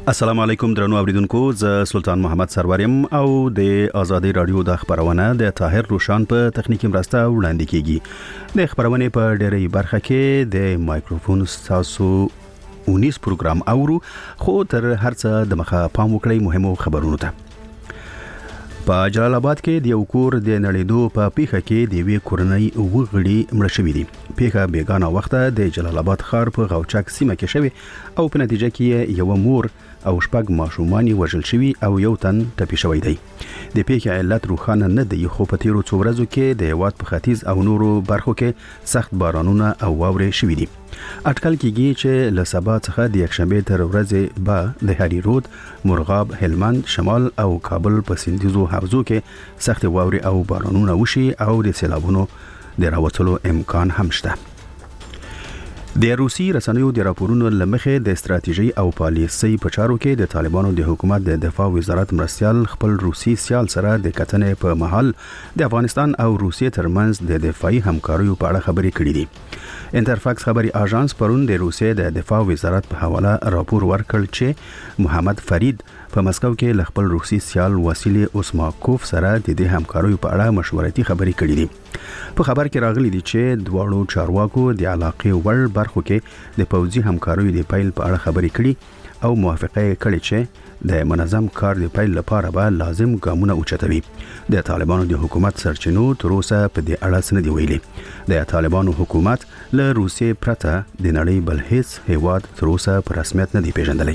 السلام علیکم درنو اوریدونکو، ز سلطان محمد سروریم او د آزادی رادیو د خبرونه د طاهر روشان په تخنیکی مرسته وړاندې کیږي. د خبرونه په ډېرې برخه کې د مایکروفون تاسو 19 پروګرام اورو، خو تر هرڅه د مخه پام وکړئ مهمو خبرونو ته. په جلال آباد کې د یو کور د نړیدو په پیښه کې د وی کورنۍ وګړي مړ شوي دي. پیښه بیګانه وخته د جلال آباد ښار په غوچک سیمه کې شوی او په نتیجه کې یو مور او شپږ ماشومان وژل شوي او یو تن ټپي شوی دی. د پیښې علت روښانه نه دی، خو په تیرو څو ورځو کې د هیواد په ختیځ او نورو برخو کې سخت بارانونه او واورې شوي دي. اټکل کېږي چې له سبا څخه د یکشنبه تر ورځې به د هری رود، مرغاب، هلمند، شمال او کابل په سیندیزو حوزو کې سخت واورې او بارانونه وشي او د سیلابونو د راوتلو امکان هم شته. د روسي رسنیو د راپورونو لمخې د استراتیژي او پالیسي په چارو کې د طالبانو د حکومت د دفاع وزارت مرستيال خپل روسي سیال سره د کتنې په محل د افغانستان او روسیې ترمنځ د دفاعي همکاریو په اړه خبرې کړې دي. انټرفاکس خبري اژانس پرون د روسیې د دفاع وزارت په حواله راپور ورکړ چې محمد فرید په مسکو کې خپل روسي سیال واسیلی اوسماکوف سره د دې همکاریو په اړه مشورتي خبرې کړې دي. په خبر کې راغلي دي چې دواړو چارواکو د علاقې وړ برخو کې د پوځي همکاریو د پیل په اړه خبرې کړې او موافقه کړې چې د منظم کار د پیل لپاره به لازم ګامونه اوچتوي. د طالبانو د حکومت سرچینو تر اوسه په دې اړه څه نه دی ویلي. د طالبانو حکومت له روسیې پرته د نړۍ بل هیڅ هیواد تر اوسه په رسمیت نه دی پیژندلی.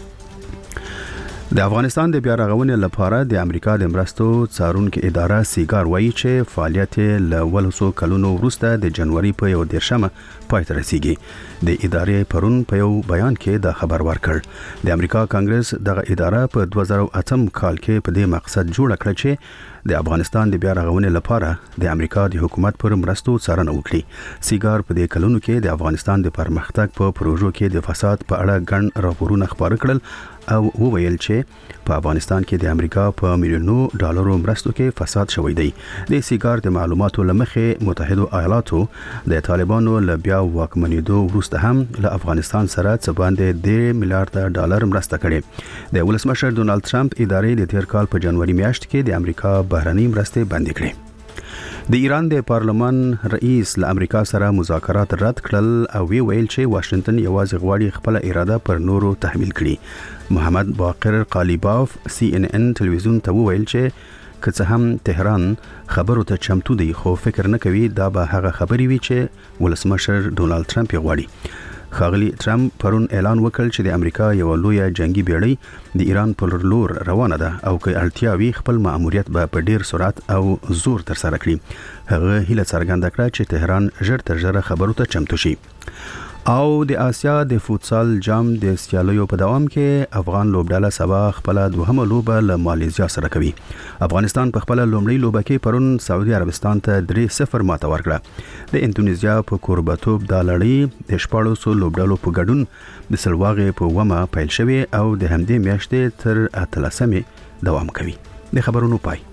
د افغانستان د بیا رغونې لپاره د امریکا د مرستو څارونکو اداره سیګار وایي چې فعالیت له 200 کلونو وروسته د جنوري په 1 پای ته رسیدي. د ادارې پرون په یو بیان کې دا خبر ورکړ. د امریکا کانګرس دغه اداره په 2008 کال کې په دې مقصد جوړ کړ چې د افغانستان د بیا رغونې لپاره د امریکا د حکومت پر مرستو څارنه وکړي. سیګار په دې کلونو کې د افغانستان د پرمختګ په پروژو کې د فساد په اړه ګڼ راپورونه خپاره کړل او وویل چې په افغانستان کې د امریکا په میلیونو ډالرو مرستو کې فساد شوی دی. د سیګار د معلوماتو لمخې متحده ایالاتو د طالبانو له بیا واکمنېدو وروسته هم له افغانستان سره څه باندې $1 میلیارډ مرسته کړې. د ولسمشر ډونالد ټرمپ ادارې د تیر کال په جنوري میاشت کې د امریکا بهرنۍ مرستې بندي کړې. د ایران د پارلمان رئیس له امریکا سره مذاکرات رد کړل او ویل چې واشنگټن یوازې غواړي خپل اراده پر نورو تحمیل کړي. محمد باقر قالیباف CNN تلویزیون ته وویل چې که څه هم تهران خبرو ته چمتو دی، خو فکر نه کوي دا به هغه خبرې وي چې ولسمشر ډونالد ټرمپ غواړي. ښاغلي ټرمپ پرون اعلان وکړ چې د امریکا یو لوی جنگي بیړۍ د ایران پر لور روانه ده او که اړتیا وي خپل مأموریت به په ډیر سرعت او زور تر سره کړي. هغه هیله څرګنده کړه چې تهران ژر تر ژره خبرو ته چمتو شي. او د آسیا د فوتسال جام د سیالیو په دوام کې افغان لوبډله سبا خپل دوهمه لوبه له مالیزیا سره کوي. افغانستان په خپل لومړی لوبه کې پرون سعودي عربستان ته 3-0 ماته ورکړه. د اندونیزیا په کوربتوب د لړۍ د 14 لوبډلو په ګډون د سلواغې په ومه پیل شوی او د همدې میاشتې تر 13 دوام کوي. د خبرونو پای.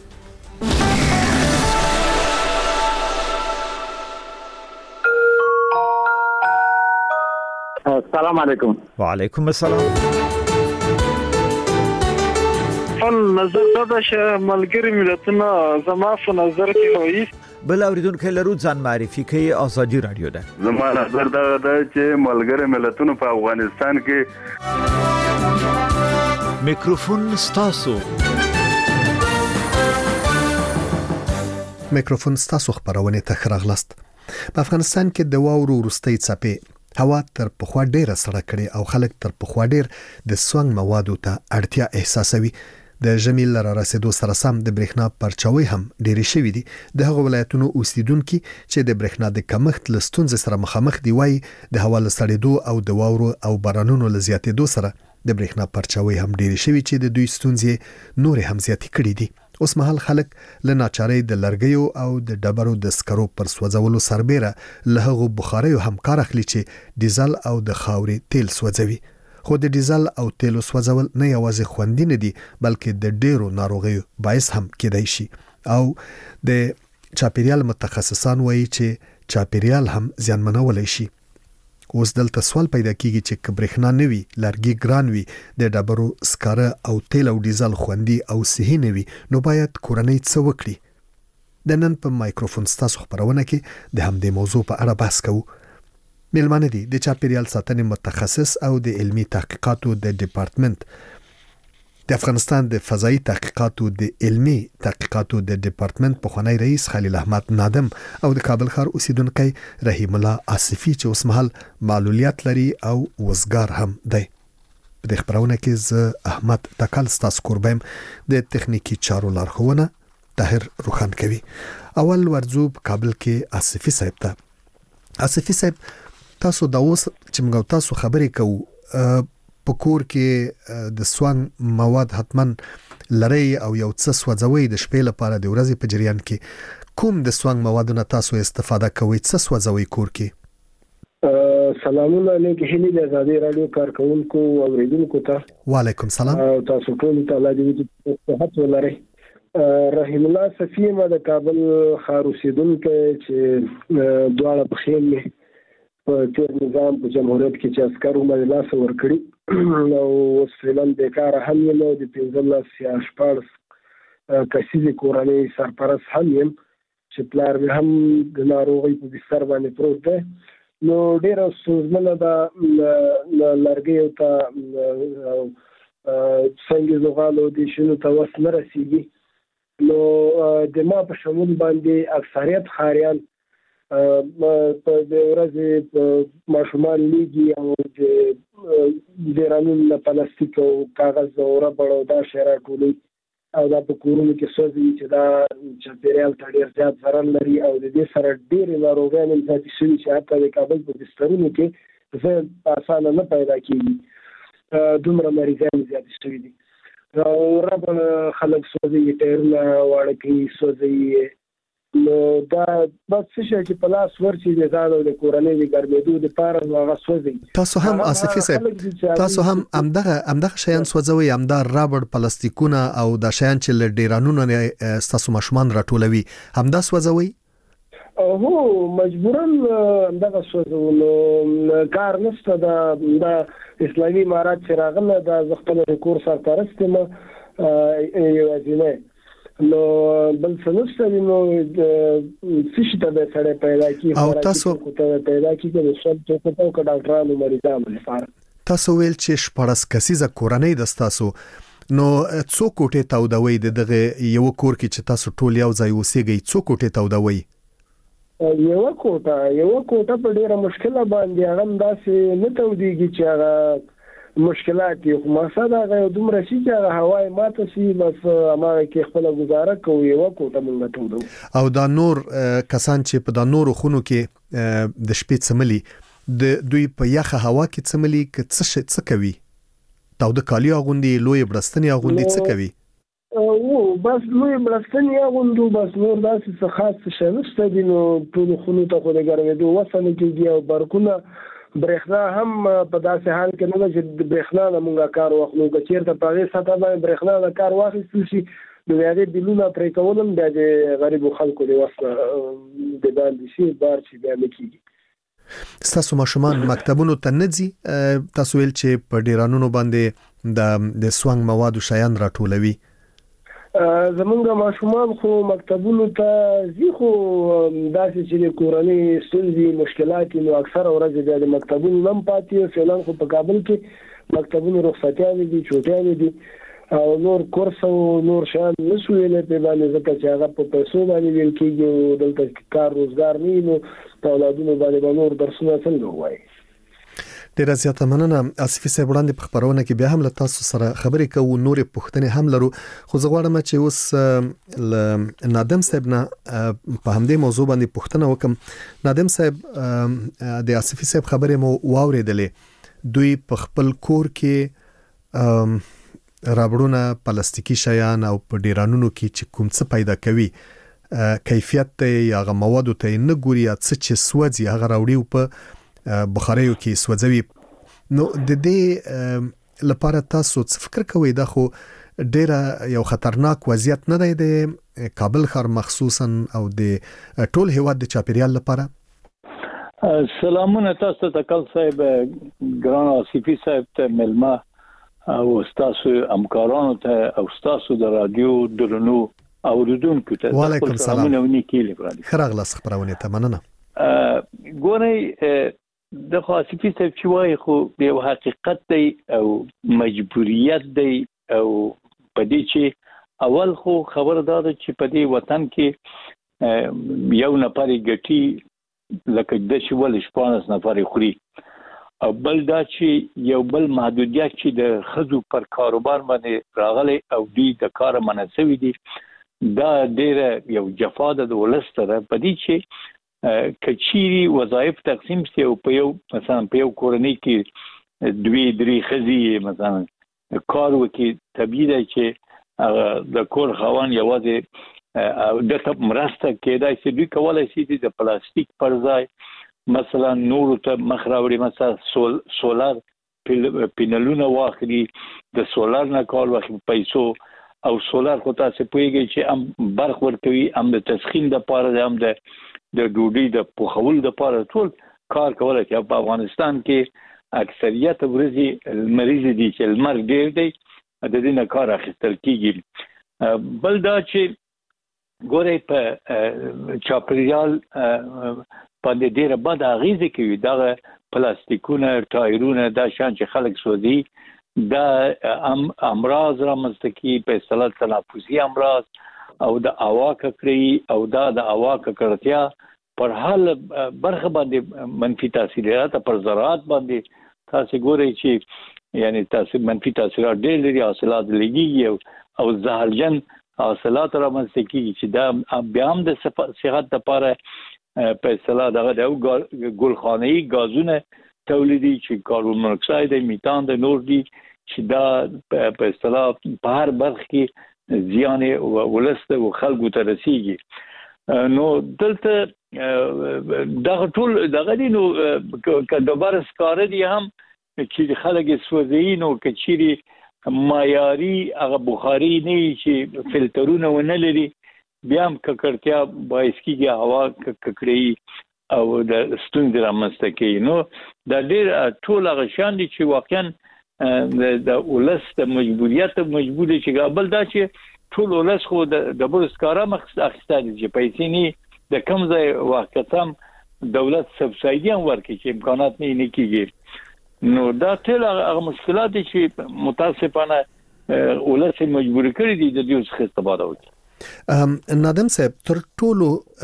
السلام علیکم. وعلیکم السلام. نظر دا چې ملګری ملتونه زما په نظر کې وایي بل اوریدونکو لرو ځان معرفي کوي. آزادی رادیو ده. زما نظر دا چې ملګری ملتونه په افغانستان کې میکروفون ستاسو. میکروفون ستاسو خبرونه ته خراغلاست. په افغانستان کې د واورو وروستۍ څپې هوا تر پخوا ډیره سړه کړي او خلک تر پخوا ډیر د سونګ موادو ته اړتیا احساسوي. د ژمي لره رسیدو سره سم د برېښنا پرچاوي هم ډېرې شوي دي. د هغو ولایتونو اوسیدونکي چې د برېښنا د کمښت له ستونزې سره مخامخ دي وایي د هوا له سړېدو او د واورو او بارانونو له زیاتېدو سره د برېښنا پرچاوي هم ډېرې شوي چې د دوی ستونزې نورې هم زیاتې کړي دي. اوس مهال خلک له ناچارۍ د لرګیو او د ډبرو د سکرو پر سوځولو سربېره له هغو بخاریو هم کار اخلي چې ډیزل او د خاورې تیل سوځوي. خو د ډیزل او تیلو سوځول نه یوازې خوندي نه دي بلکې د ډیرو ناروغیو باعث هم کېدای شي. او د چاپیریال متخصصان وایي چې چاپیریال هم زیانمنولی شي. اوس دلته سوال پیدا کیږي چې کبرخنا نوي لرګي ګران وي د ډبرو سکاره او تیل او ډیزل خوندي او صحي نوي نو باید کورنۍ څه وکړي. د نن په مایکروفون ستاسو خبرونه کې د همدې موضوع په اړه بحث کوو. ملمانه دي د چاپیریال ساتنې متخصص او د علمي تحقیقاتو د ډپارټمنټ د افغانستان د فضایي تحقیقاتو د علمي تحقیقاتو د ډپارټمنټ پخوانی رئیس خلیل احمد نادم او د کابل ښار اوسیدونکو رحیم الله آصفي چې اوس مهال معلولیت لري او وزګار هم دی. په دې خبرونه کې زه احمد تکل ستاسو قربم د تخنیکی چارو لارښوونه طاهر روخان کوي. اول ورځو په کابل کې آصفي صاحب ته. آصفي صاحب تاسو د اوس چې موږ تاسو خبرې کوو په کور کې د سوانګ مواد حتمن لري او یو څه سوځوي د شپې لپاره د ورځې په جریان کې کوم د سوانګ موادونو تاسو استفاده کوئ څه سوځوي کور کې؟ سلامونه علیکم هلي د آزادي رادیو کارکونکو او اوریدونکو ته. وعلیکم سلام. تاسو ټول ته الله دې صحت ولري. رحیم الله صفی ما د کابل ښار اوسیدونکو چې دواړه په خیل په تیر نظام په جمهوریت کې چې عسکرو باندې لاس ورکړي نو اوس فعلاً بیکار هم یم د 15 یا 14 کسیزې کورنۍ سرپرست هم یم چې پلار مې هم د ناروغۍ په بستر باندې پروت دی. نو ډېره ستونزمنه ده لرګیو ته څنګه زغالو د شنو ته وس نه رسیږي. نو د ما په شمول باندې اکثریت خاریان په د ورځې ماشومان لیږي او د ډیرانو پلاستیک او کاغذ او ربړ او دا شی راټولوي او دا په کورونو کې سوځي چې دا چاپیریال ته ډېر زیات ضرر لري او د دې سره ډېرې ناروغیانې زیاتې شوي چې حتی د کابل په بسترونو کې ذهن اسانه نه پیدا کېږي. دومره مریضان زیاتې شوي دي. ربړ خلک سوځي، ټایرونه واړه کوي سوځي. نو دا بس څه چې په لاس ورچې د ځان او د کورنۍ د ګرمېدو لپاره هغه سوځي. تاسو هم آصفي صاحب تاسو هم همدغه شیان سوځوي، همدا رابړ پلاستیکونه او د شیان چې له ډیرانونو تاسو ماشومان راټولوي همدا سوځوي؟ هو مجبوراً همدغه سوځو. نو کار نشته. د اسلامي امارات چې راغله د خپل کور سرپرست یم یوازینی. نو بل څه نو څه ته به سره پیدا کی او تاسو پیدا کی چې څه ته په ډاکټرانو مریضانو لپاره تاسو ویل چې 14 کسیزه کورنۍ د تاسو نو څو کوټه تاودوي دغه یو کور کې چې تاسو ټول یو ځای اوسېږئ څو کوټه تاودوي؟ یو کوټه په ډیره مشکله باندې هغه داسې نه توديږي چې هغه مشکلات یو مقصد هغه دومره شي چې هغه هواي ماته شي بس ما کې خپل گزاره کوي یو کوټه مونږ ته. او دا نور کسان چې په دا نور خونو کې د شپې څملي د دوی په یخه هوا کې څملي څه کوي؟ تاوده کالی اغوندي، لوی برستنی اغوندي، څه کوي؟ بس لوی برستنی اغوندو بس نور داسې څه خاص څه نشته دي. نو ټول خونو ته خو د ګرمېدو وسنه کېږي او برکونه برېښنا هم په داسې حال کې نه ده چې د برېښنا نه مونږ کار واخلو. که چېرته په هغې سطحه باندې برېښنا نه کار واخیستل شي نو د هغې بیلونه پرې کول هم بیا د غریبو خلکو د وس نه د باندې شي بار چې بیا نه کېږي. ستاسو ماشومان مکتبونو ته نه ځي؟ تاسو ویل چې په ډیرانونو باندې د سوانګ موادو شیان راټولوي. زمونږ ماشومان خو مکتبونو ته ځي خو داسې چې د کورنۍ ستونزې مشکلات نو اکثر ورځ بیا د مکتبونو نم پاتې فعلا خو په کابل کې مکتبونو رخصتیانې دي چوټیانې دي او نور کورس او نور شیان نشو ویلی په باندې ځکه چې هغه په پیسو باندې ویل کېږي او دلته کار روزګار نه وي نو په اولادونو باندې به نور درسونه څنګه ووایي. ډیره زیاته مننه آصفي صاحب. وړاندې په خبرونه کې بیا هم له تاسو سره خبرې کوو، نورې پوښتنې هم لرو، خو زه غواړم چې اوس نادم صاحب نه په همدې موضوع باندې پوښتنه وکم. نادم صاحب د آصفي صاحب خبرې مو واورېدلې، دوی په خپل کور کې رابړونه پلاستیکي شیان او په ډیرانونو کې چې کوم څه پیدا کوي کیفیت ته یا غو موادو ته نه ګوري، څه چې سوځي هغه راوړي په بخاریو کې سوځوي. نو د دې لپاره تاسو څه فکر کوئ؟ دا خو ډیره یو خطرناک وضعیت نه دی د کابل ښار مخصوصا او د ټول هیواد د چاپیریال لپاره؟ سلامونه تاسو ته کال صاحب ګران آصفي صاحب ته ملما او تاسو همکارانو ته او تاسو د رادیو درنو اوریدونکو ته وعلیکم السلام نو نیکیلی برادر خراغلاس خبرونه ته مننه ګورئ د آصفي صاحب چې وایي خو د حقیقت دی او مجبوریت دی او پدې چې اول خو خبر داده چې په دې وطن کې یو نفر ګټي لکه د شول شپانس نفر خوري او بل دا چې یو بل محدودیت چې د خزو پر کاروبار باندې راغلي او د کار مناسبي دي دا ډیره یو جفا ده د ولستره په دې چې کچيري وظایف تقسیم شي او په یو مثلا په یو کورنۍ کې دوی درې خزي مثلا کار وکي طبيعي دی چې د کور خوان یوازې او د تپ مرسته کېدای چې دوی کولای شي د پلاستیک پر ځای مثلا نور ته مخراوړي مثلا سولار پینلونه واخلي د سولار نه کار واخلي پیسو او سولار خو تاسو پوهیږئ چې هم برق ورکوي هم د تسخين د پاره هم د ډوډۍ د پخول د پاره ټول کار کولای شي په افغانستان کې اکثریت ورځي مریض دي چې المر ډیر دی د دې نه کار اخیستل کیږي بل دا چې ګورئ په چاپریال باندې ډیره بد اغیزه کوي دا پلاستیکونه ټایرونه دا شان چې خلک سوځي دا امراض رامنځته کوي په اصطلاح تنفسي امراض او د هوا ککړي او دا د هوا ککړتیا پر حال برخه باندې منفي تاثیرات پر زراعت باندې تاسو ګورئ چې یعنی تاسو منفي تاثیرات ډېر لري حاصلات لګي او زهرجن حاصلات رامنځته کیږي چې دا بیا هم د صحت لپاره په اصطلاح دغه د ګلخانه‌ای غازونه تولیدي چې کاربن مونو اکساید میتان د نور دي چې دا په اصطلاح په هر برخه کې زیان ولسته او خلکو ته رسیږي نو دلته دغه ټول دغه دي نو کډبر سکار دي هم چې خلک سوځي نو کچيري معیاري هغه بخاري نه چې فلټرونه ونه لري بیا هم ککړتیا باعث کیږي هوا ککړي او د ستونزې رامنځته کوي نو دا ډېر ټول هغه شان دي چې واقعا د ولس د مجبوریت مجبور دي چې بل دا چې ټول ولس خو د بورسکارا اخیسته دي چې پیسې نه د کم ځای واقعا دولت سبسایډي هم ورکړي چې امکانات نه کیږي نو دا ټول هغه مشکلات چې متاسفانه ولس مجبور کړی دي د دې څخه استفاده وکړي نادم صاحب تر ټولو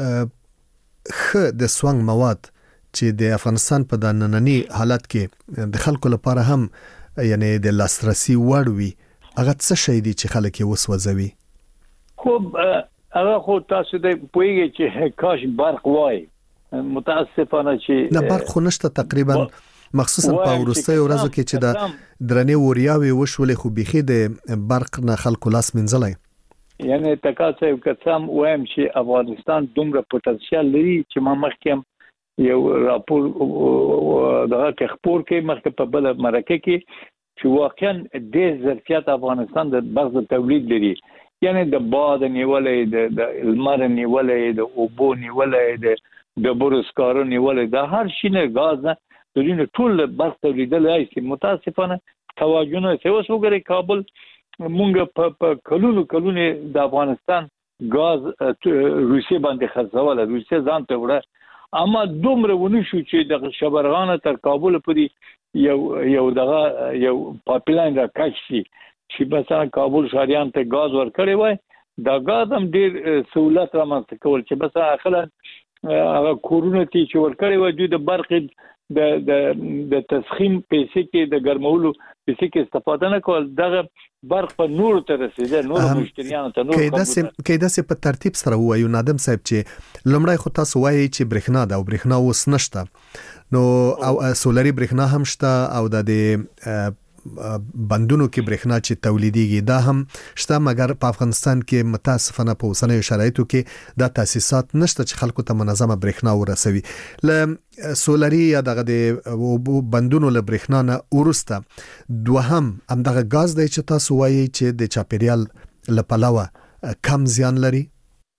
خ د سوانګ مواد چې د افغانستان په د نننی حالت کې د خلکو لپاره هم یعنی د لاسرسي وړ وي هغه څه شي دي چې خلک یې وسوځوي خو هغه خو تاسو د پوهیږئ چې کاش برق وای متاسفانه چې نه برق خو نشته تقریبا مخصوصا په ورستۍ ورځو کې چې د درنې وریاوي وشولې خو بيخي د برق نه خلکو لاس منځلای یعنی تاسو کسم وایم چې افغانستان دومره پوتنسیال لري چې ما مخکې یو راپور دغه خبر کې مخکې په بل مرکه کې چې واقعا د ظرفیت افغانستان د بغض تولید لري یعنی د باد نیولې د المر نیولې د اوبو نیولې د بورسکارو نیولې د هر شي نه غاز نه دونه ټول برق تولیدل هي متاسفانه توجه نه اوس وګورئ کابل مونږ په کلونو د افغانستان غاز روسي باندې خرڅول روسي ځان ته وړه اما دومره ونی شو چې د شبرغان تر کابل پورې یو دغه یو پایپلاین راکشي چې مثلا کابل شهريان ته غاز ورکړي وای دا غاز هم ډیر سہولت رامنځته کول چې بس اخره هغه کورونه چې ورکړي وای د برق د تسخين پیسې کې د ګرمولو پیسې کې استفاده نه کول دغه برق په نور ته رسیدل نور مشتریانو ته نور کېدا سه په ترتیب سره وایو نادم صاحب چې لمړی خو تاسو وایي چې برېښنا دا او برېښنا اوس نشته نو او سولري برېښنا هم شته او د بندونو کې برېښنا چې تولیديږي دا هم شته مګر په افغانستان کې متاسفانه په اوسنیو شرایطو کې دا تاسیسات نشته چې خلکو ته منظمه برېښنا ورسوي ل سولري یا دغه د بندونو له برېښنا نه ورسته دوهم هم دغه غاز دی چې تاسو وایي چې د چاپیریال لپاره کم زیان لري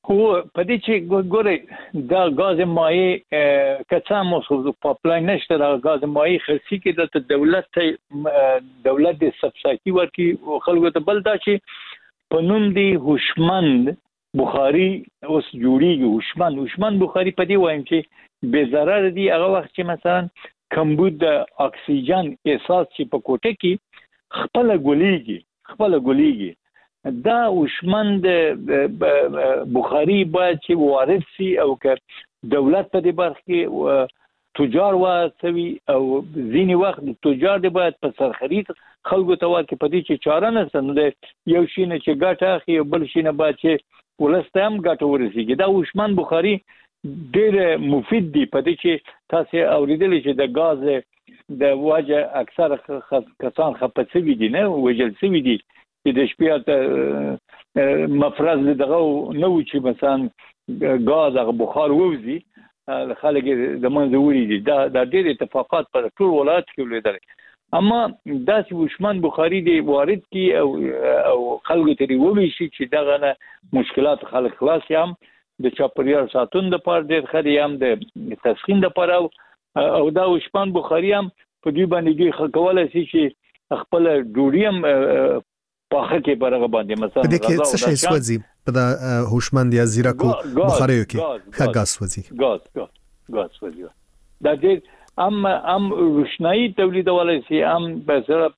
خو په دې چې ګوره دا غاز مایع کڅا مو پایپلاین نشته دا غاز مایع خرڅي کې د دولت د سبسایډي ورکي خلکو ته بل دا چې په نوم دی هوشمند بخاري اوس جوړیږي هوشمند بخاري په دې وایم چې بے ضرر دي هغه وخت چې مثلا کمبود د اکسیجن احساس چې په کوټه کې خپل ګولېږي دا هوشمند بخاري باید چې وارد سي او که دولت په دې برخه کې تجار واسوي او ځینی وخت تجار دی باید په سرخرید خلکو ته ورکړي په دې چې چاره نشته نو یو شي نه چې ګټه اخلي او بل شي نه باید چې ولسته هم ګټه ورسیږي دا هوشمند بخاري ډېر مفید دی په دې چې تاسو اوریدلی چې د غاز د واجه اکثر کسان خپه شوي دي نه وجل شوي دي چې د شپې مفرز دغه نو چې مثلا غاز هغه بخار ووزي خلک د منځوري دي دا ډېر اتفاقات پر ټول ولایت کې ولیدل اما دا چې هوشمند بخاري دی وارد کی او خلکو ته وویل شي چې دغه نه مشکلات خلک خلاص یم د چاپریال ساتون د پر ډېر خري هم د تسخین د پر او دا هوشمند بخاري هم په دې باندې کولای شي چې خپل ډوډۍ پاخه کې برغه باندې مثلا په دې کې څه شي سوځي په د هوشمند یا زیرکو بخاریو کې غاز سوځي غاز سوځي دا دې ام روشنايي تولیدولای شي ام مثلا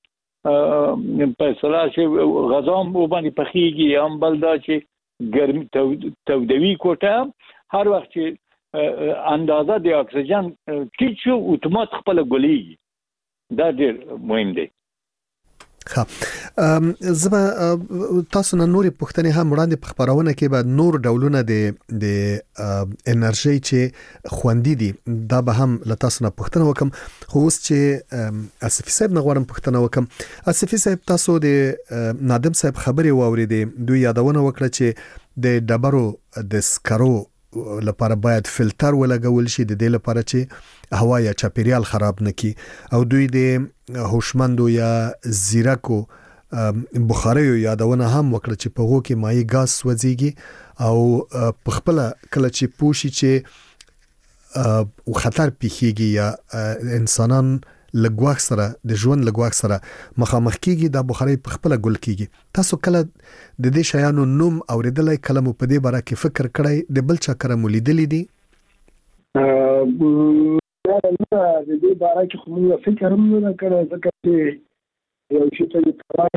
چې غازام باندې پخېږي ام بلدا چې ګرمي تودوي کوټه هر وخت چې اندازه د اکسیجن ټیټ شو اتومات خپل ګولېږي دا ډېر مهم دی زما تاسو نه نورې پوښتنې هم وړاندې په خبرونه کې بعد نور ډولونه د انرژي چې خوندې دي دا به هم له تاسو نه پوښتنه وکم خو اوس چې اسفي صاحب نه غواړم پوښتنه وکم اسفي صاحب تاسو د نادم صاحب خبرې واوریدې دوی یادونه وکړه چې د ډبرو د سکرو لپاره باید فلټر ولګول شي د دې لپاره چې هوا یا چاپیریال خراب نکړي او دوی د هوشمندو یا زیرکو بخاریو یادونه هم وکړه چې په غو کې مایع غاز سوځيږي او په خپل کله چې پوښي چې خطر پیخيږي یا انسانان لګواخ سره د ژوند لګواخ سره مخامخ کیږي د بخاري په خپل ګل کیږي تاسو کله د دې شیانو نوم اوریدلای کلمو په دې باره کې فکر کړی د بل چا کرم لیدلې دي د دې باره کې خو فکر هم نه کړی ځکه چې یو شی ته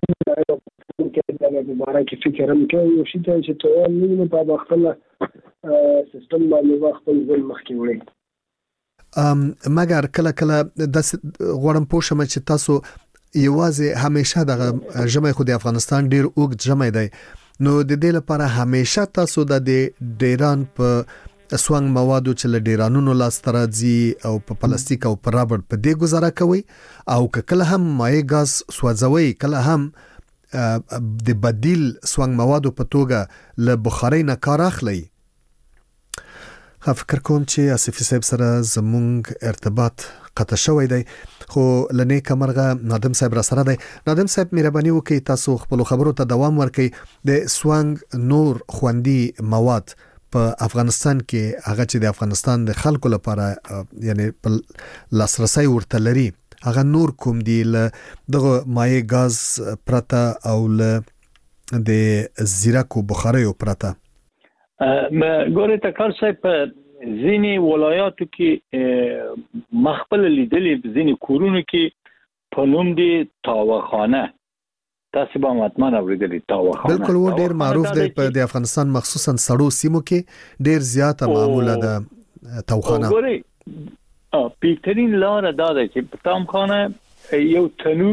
د باره کې فکر هم کوي یو شی ته چې ته نه په خپل سیستم باندې خپل ځل مخکې وړي مګر کله د غوړم پوښم چې تاسو یوازې همیشه د جمع خو د افغانستان ډیر اوږد جمع دی نو د دې لپاره همیشه تاسو د ډیران په سوانګ موادو چې له ډیرانونو لاس ترځي او په پلاستیک او په رابر په دې گزاره کوي او کله هم مایع غاز سوځوي کله هم د بدیل سوانګ موادو په توګه له بخاري نه کار اخلي فکر کوم چې اسفي صاحب سره زمونږ ارتباط قطع شوی دی خو لنی کمرغه نادم صاحب را سره دی نادم صاحب مهرباني وکړئ تاسو خپل خبرو ته دوام ورکړئ د سوانګ نور خوندي مواد په افغانستان کې هغه چې د افغانستان د خلکو لپاره یعنی لاسرسي ورته لري هغه نور کوم دی دغه مایع غاز پرته او ل د زیرکو بخاریو پرته ګوره تکار صاحب په ځینی ولایاتو کې مخبل لیدلې ځینی کورونو کې په نوم دی تاوخانه تاسو به مطمئن اوریدلې تاوخانه بالکل و ډیر معروف دی په د افغانستان مخصوصا سړو سیمو کې ډیر زیاته معموله ده تاوخانه ګوره پیترین لار دا ده چې په تاوخانه یو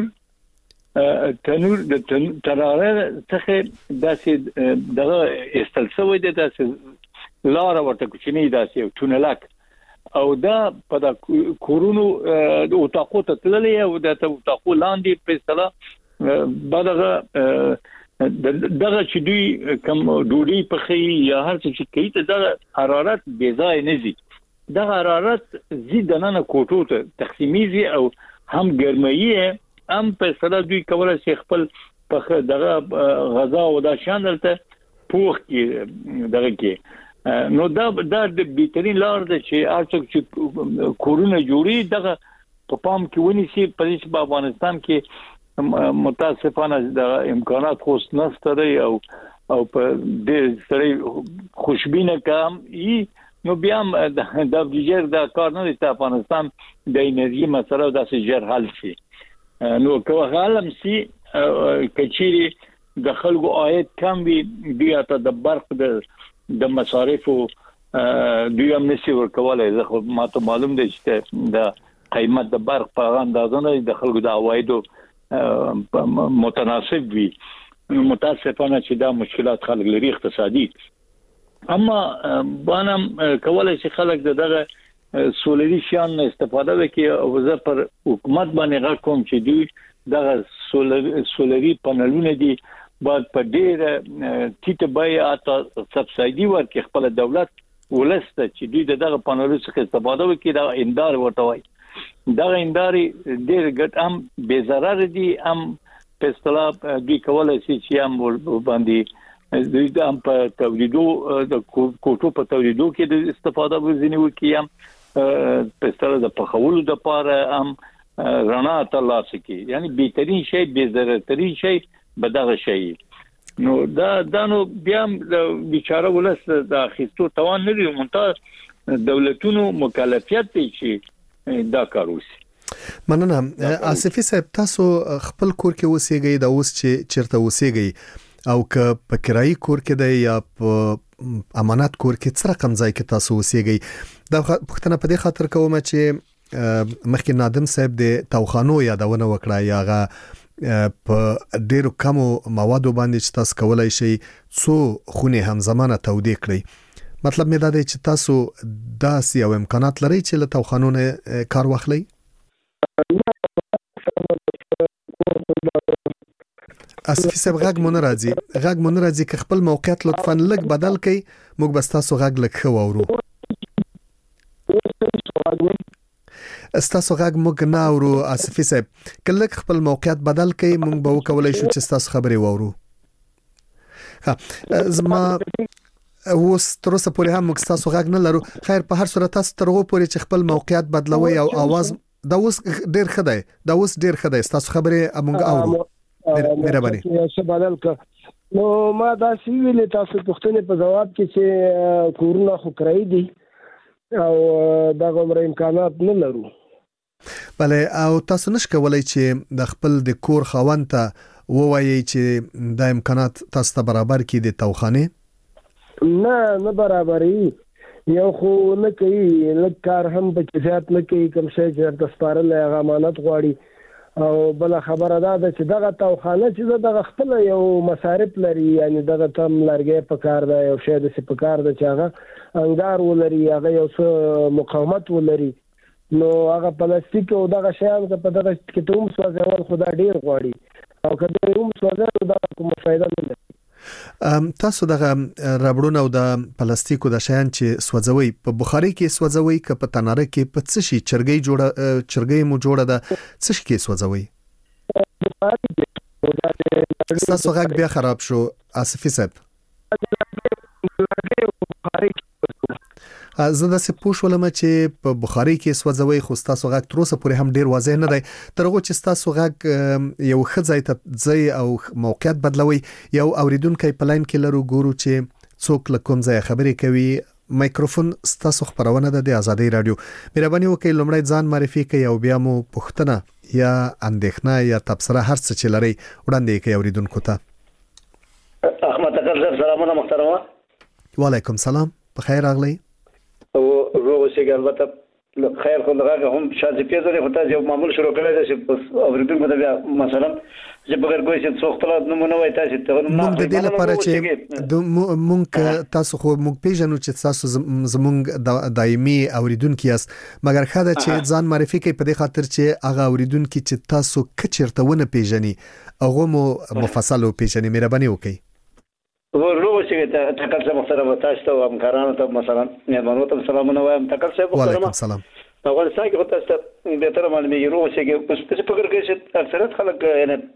تنور د تراره څخه داسې دغه استلسوي د داسې لار ورته کوچنی داسې تونلک او دا په د کورونو د اوتاقو ته تللی او د اوتاقو لاندې په اصطلاح بدغه دغه چې دوی کوم ډوډۍ پخې یا هر څه چې کوي ته د حرارت بې ځای نه زی د حرارت زیدنه کوټو ته تقسیمیږي او هم ګرمایي هم په اصطلاح دوی کولای شي خپل په دغه غذا او د شاندلته پوخ کې دغه کې نو دا د بهترین لار ده چې هرڅوک چې کورونه جوړي دغه په پام کې ونیسي. په افغانستان کې متاسفانه د امکانات خو نشته دی او په دې سره خوشبینه کم نو بیا د بجیر د کار نه د افغانستان د انرژي مسله داسې جر حل شي. نو که عالم سي کچيري د خلکو عاید کم وي بیا ته د برق د مصارفو دوی هم نشي ورکولای. زه ماته معلوم دی چې د قیمت د برق په اندازه نه د خلکو د عوایدو متناسب وي. متاسفانه چې دا مشکلات خلک لري اقتصادي. اما بانم کولای شي خلک دغه سولري شان استفاده وکړي او زه پر حکومت باندې غږ کوم چې دوی دغه سولري پانلونه دي باید په ډېر ټیټه بیه اته سبسایډي ورکړي خپل دولت ولسته چې دوی دغه پانلونو څخه استفاده وکړي. دا اندار ورته وایي. دغه انداري ډېر ګټ هم بې ضرر دي هم په اصطلاح دوی کولای شي چې هم باندې دوی هم په تولیدو د کوټو په تولیدو کې د استفاده وزنی وکړي هم په اصطلاح د پخولو د پاره هم رڼا ترلاسه کړي. یعنی بهترین شی بې ضرر ترین شی به دغه شی. نو دا نو بیا د بیچاره ولس د اخیستو توان نه لري. مونږ دولتونو مکلفیت دی چې دا کار وشي. مننه. آصفي صاحب تاسو خپل کور کې اوسېږئ دا اوس چې چیرته اوسېږئ او که په کرایي کور کې دی یا په امانت کور کې څه رقم ځای کې تاسو اوسېږئ؟ دا پوښتنه په دې خاطر کوم چې مخکې نادم صاحب د توخانو یادونه وکړه یا هغه په ډېرو کمو موادو باندې چې تاسو کولای شئ څو خونې همزمانه تودې کړئ. مطلب مې دا دی چې تاسو داسې یو امکانات لرئ چې له توخانو نه کار واخلئ؟ آصفي صاحب غږ مونږ راځي که خپل موقعیت لطفاً لږ بدل کړئ موږ بس تاسو غږ لږ ښه واورو. تاسو غږ موږ نه اورو آصفي صاحب. که لږ خپل موقعیت بدل کړئ موږ به وکولای شو چې تاسو خبرې واورو. زما اوس تر اوسه پورې هم موږ تاسو غږ نه لرو. خیر په هر صورت تاسو تر هغه پورې چې خپل موقعیت بدلوي او आवाज دا اوس ډیر ښه دی تاسو خبرې موږ اورو. مهرباني. بدل ک نو ما دا سی ویل تاسو پوښتنه په جواب کې چې کورونه خو کرای دي او دا کوم امکانات نه لرو. بله او تاسو نش کولای چې د خپل د کور خاوند ته ووایي چې د امکانات تاسو ته برابر کړي د توخانه؟ نه برابرې یو خو نه کوي لږ کار هم په کیفیت نه کوي کوم شی چې د سپارل امانت غواړي. او بل خبره ده چې دغه توخانه چې دغه خپل یو مصارف لري یعنی دغه تم لرګي په کار ده یو شی د په کار ده چې هغه انګار ولري هغه یو څه مقاومت ولري. نو هغه پلاستیک او دغه شیان په دغه کې ته هم سوځول خدا ډیر غواړي او کله هم سوځول دا کوم فائدہ نه لري. تاسو دغه ربړونه او د پلاستیکو د شیان چې سوځوي په بخاري کې سوځوي که په تناره کې په څه شي چرګي مو جوړه ده څه شي کې سوځوي؟ تاسو غږ بیا خراب شو آصفي صاحب. زه داسې پوه شولم چې په بخاري کې سوځوي خو تاسو غږ تر اوسه پورې هم ډیر واضح نه دی. تر هغه چې تاسو غږ یو ښه ځای ته ځای او موقعیت بدلوي. یو اوریدونکو په لاین کې لرو ګورو چې څوک له کوم ځای خبرې کوي. مایکروفون تاسو خبرونه ده د ازادي رادیو. مهرباني وکړئ لومړی ځان معرفي کړئ او بیا مو پوښتنه یا اندېښنه یا تبصره هر څه چې لري وړاندې کړئ اوریدونکو ته. احمد تکل صاحب سلامونه محترمه. وعلیکم سلام. په خیر راغلی. او روغ اوسئ. البته خیر خو دغه هم شاذ پیژنې خو تاسو یو معمول شروع کړی دی چې اوریدونکو ته بیا مثلا چې بغیر کوئی څه څو خپل نمونه وای تاسو ته نو موږ د دې لپاره چې موږ تاسو خو موږ پیژنو چې تاسو زموږ دایمي اوریدونکو یاست مګر خاله چې ځان معرفي کوي په دې خاطر چې هغه اوریدونکو چې تاسو کچیرته ونه پیژني هغه مو مفصل پیژني. مهرباني وکړئ. ورو چې تکل صاحب محترم تاسو ته همکارانو ته مثلا مهمانو ته سلامونه وایم. تکل صاحب محترم. وعلیکم السلام. په افغانستان کې تاسو ته به تر معلومه ورو چې په فکر کې چې اکثریت خلک یعنی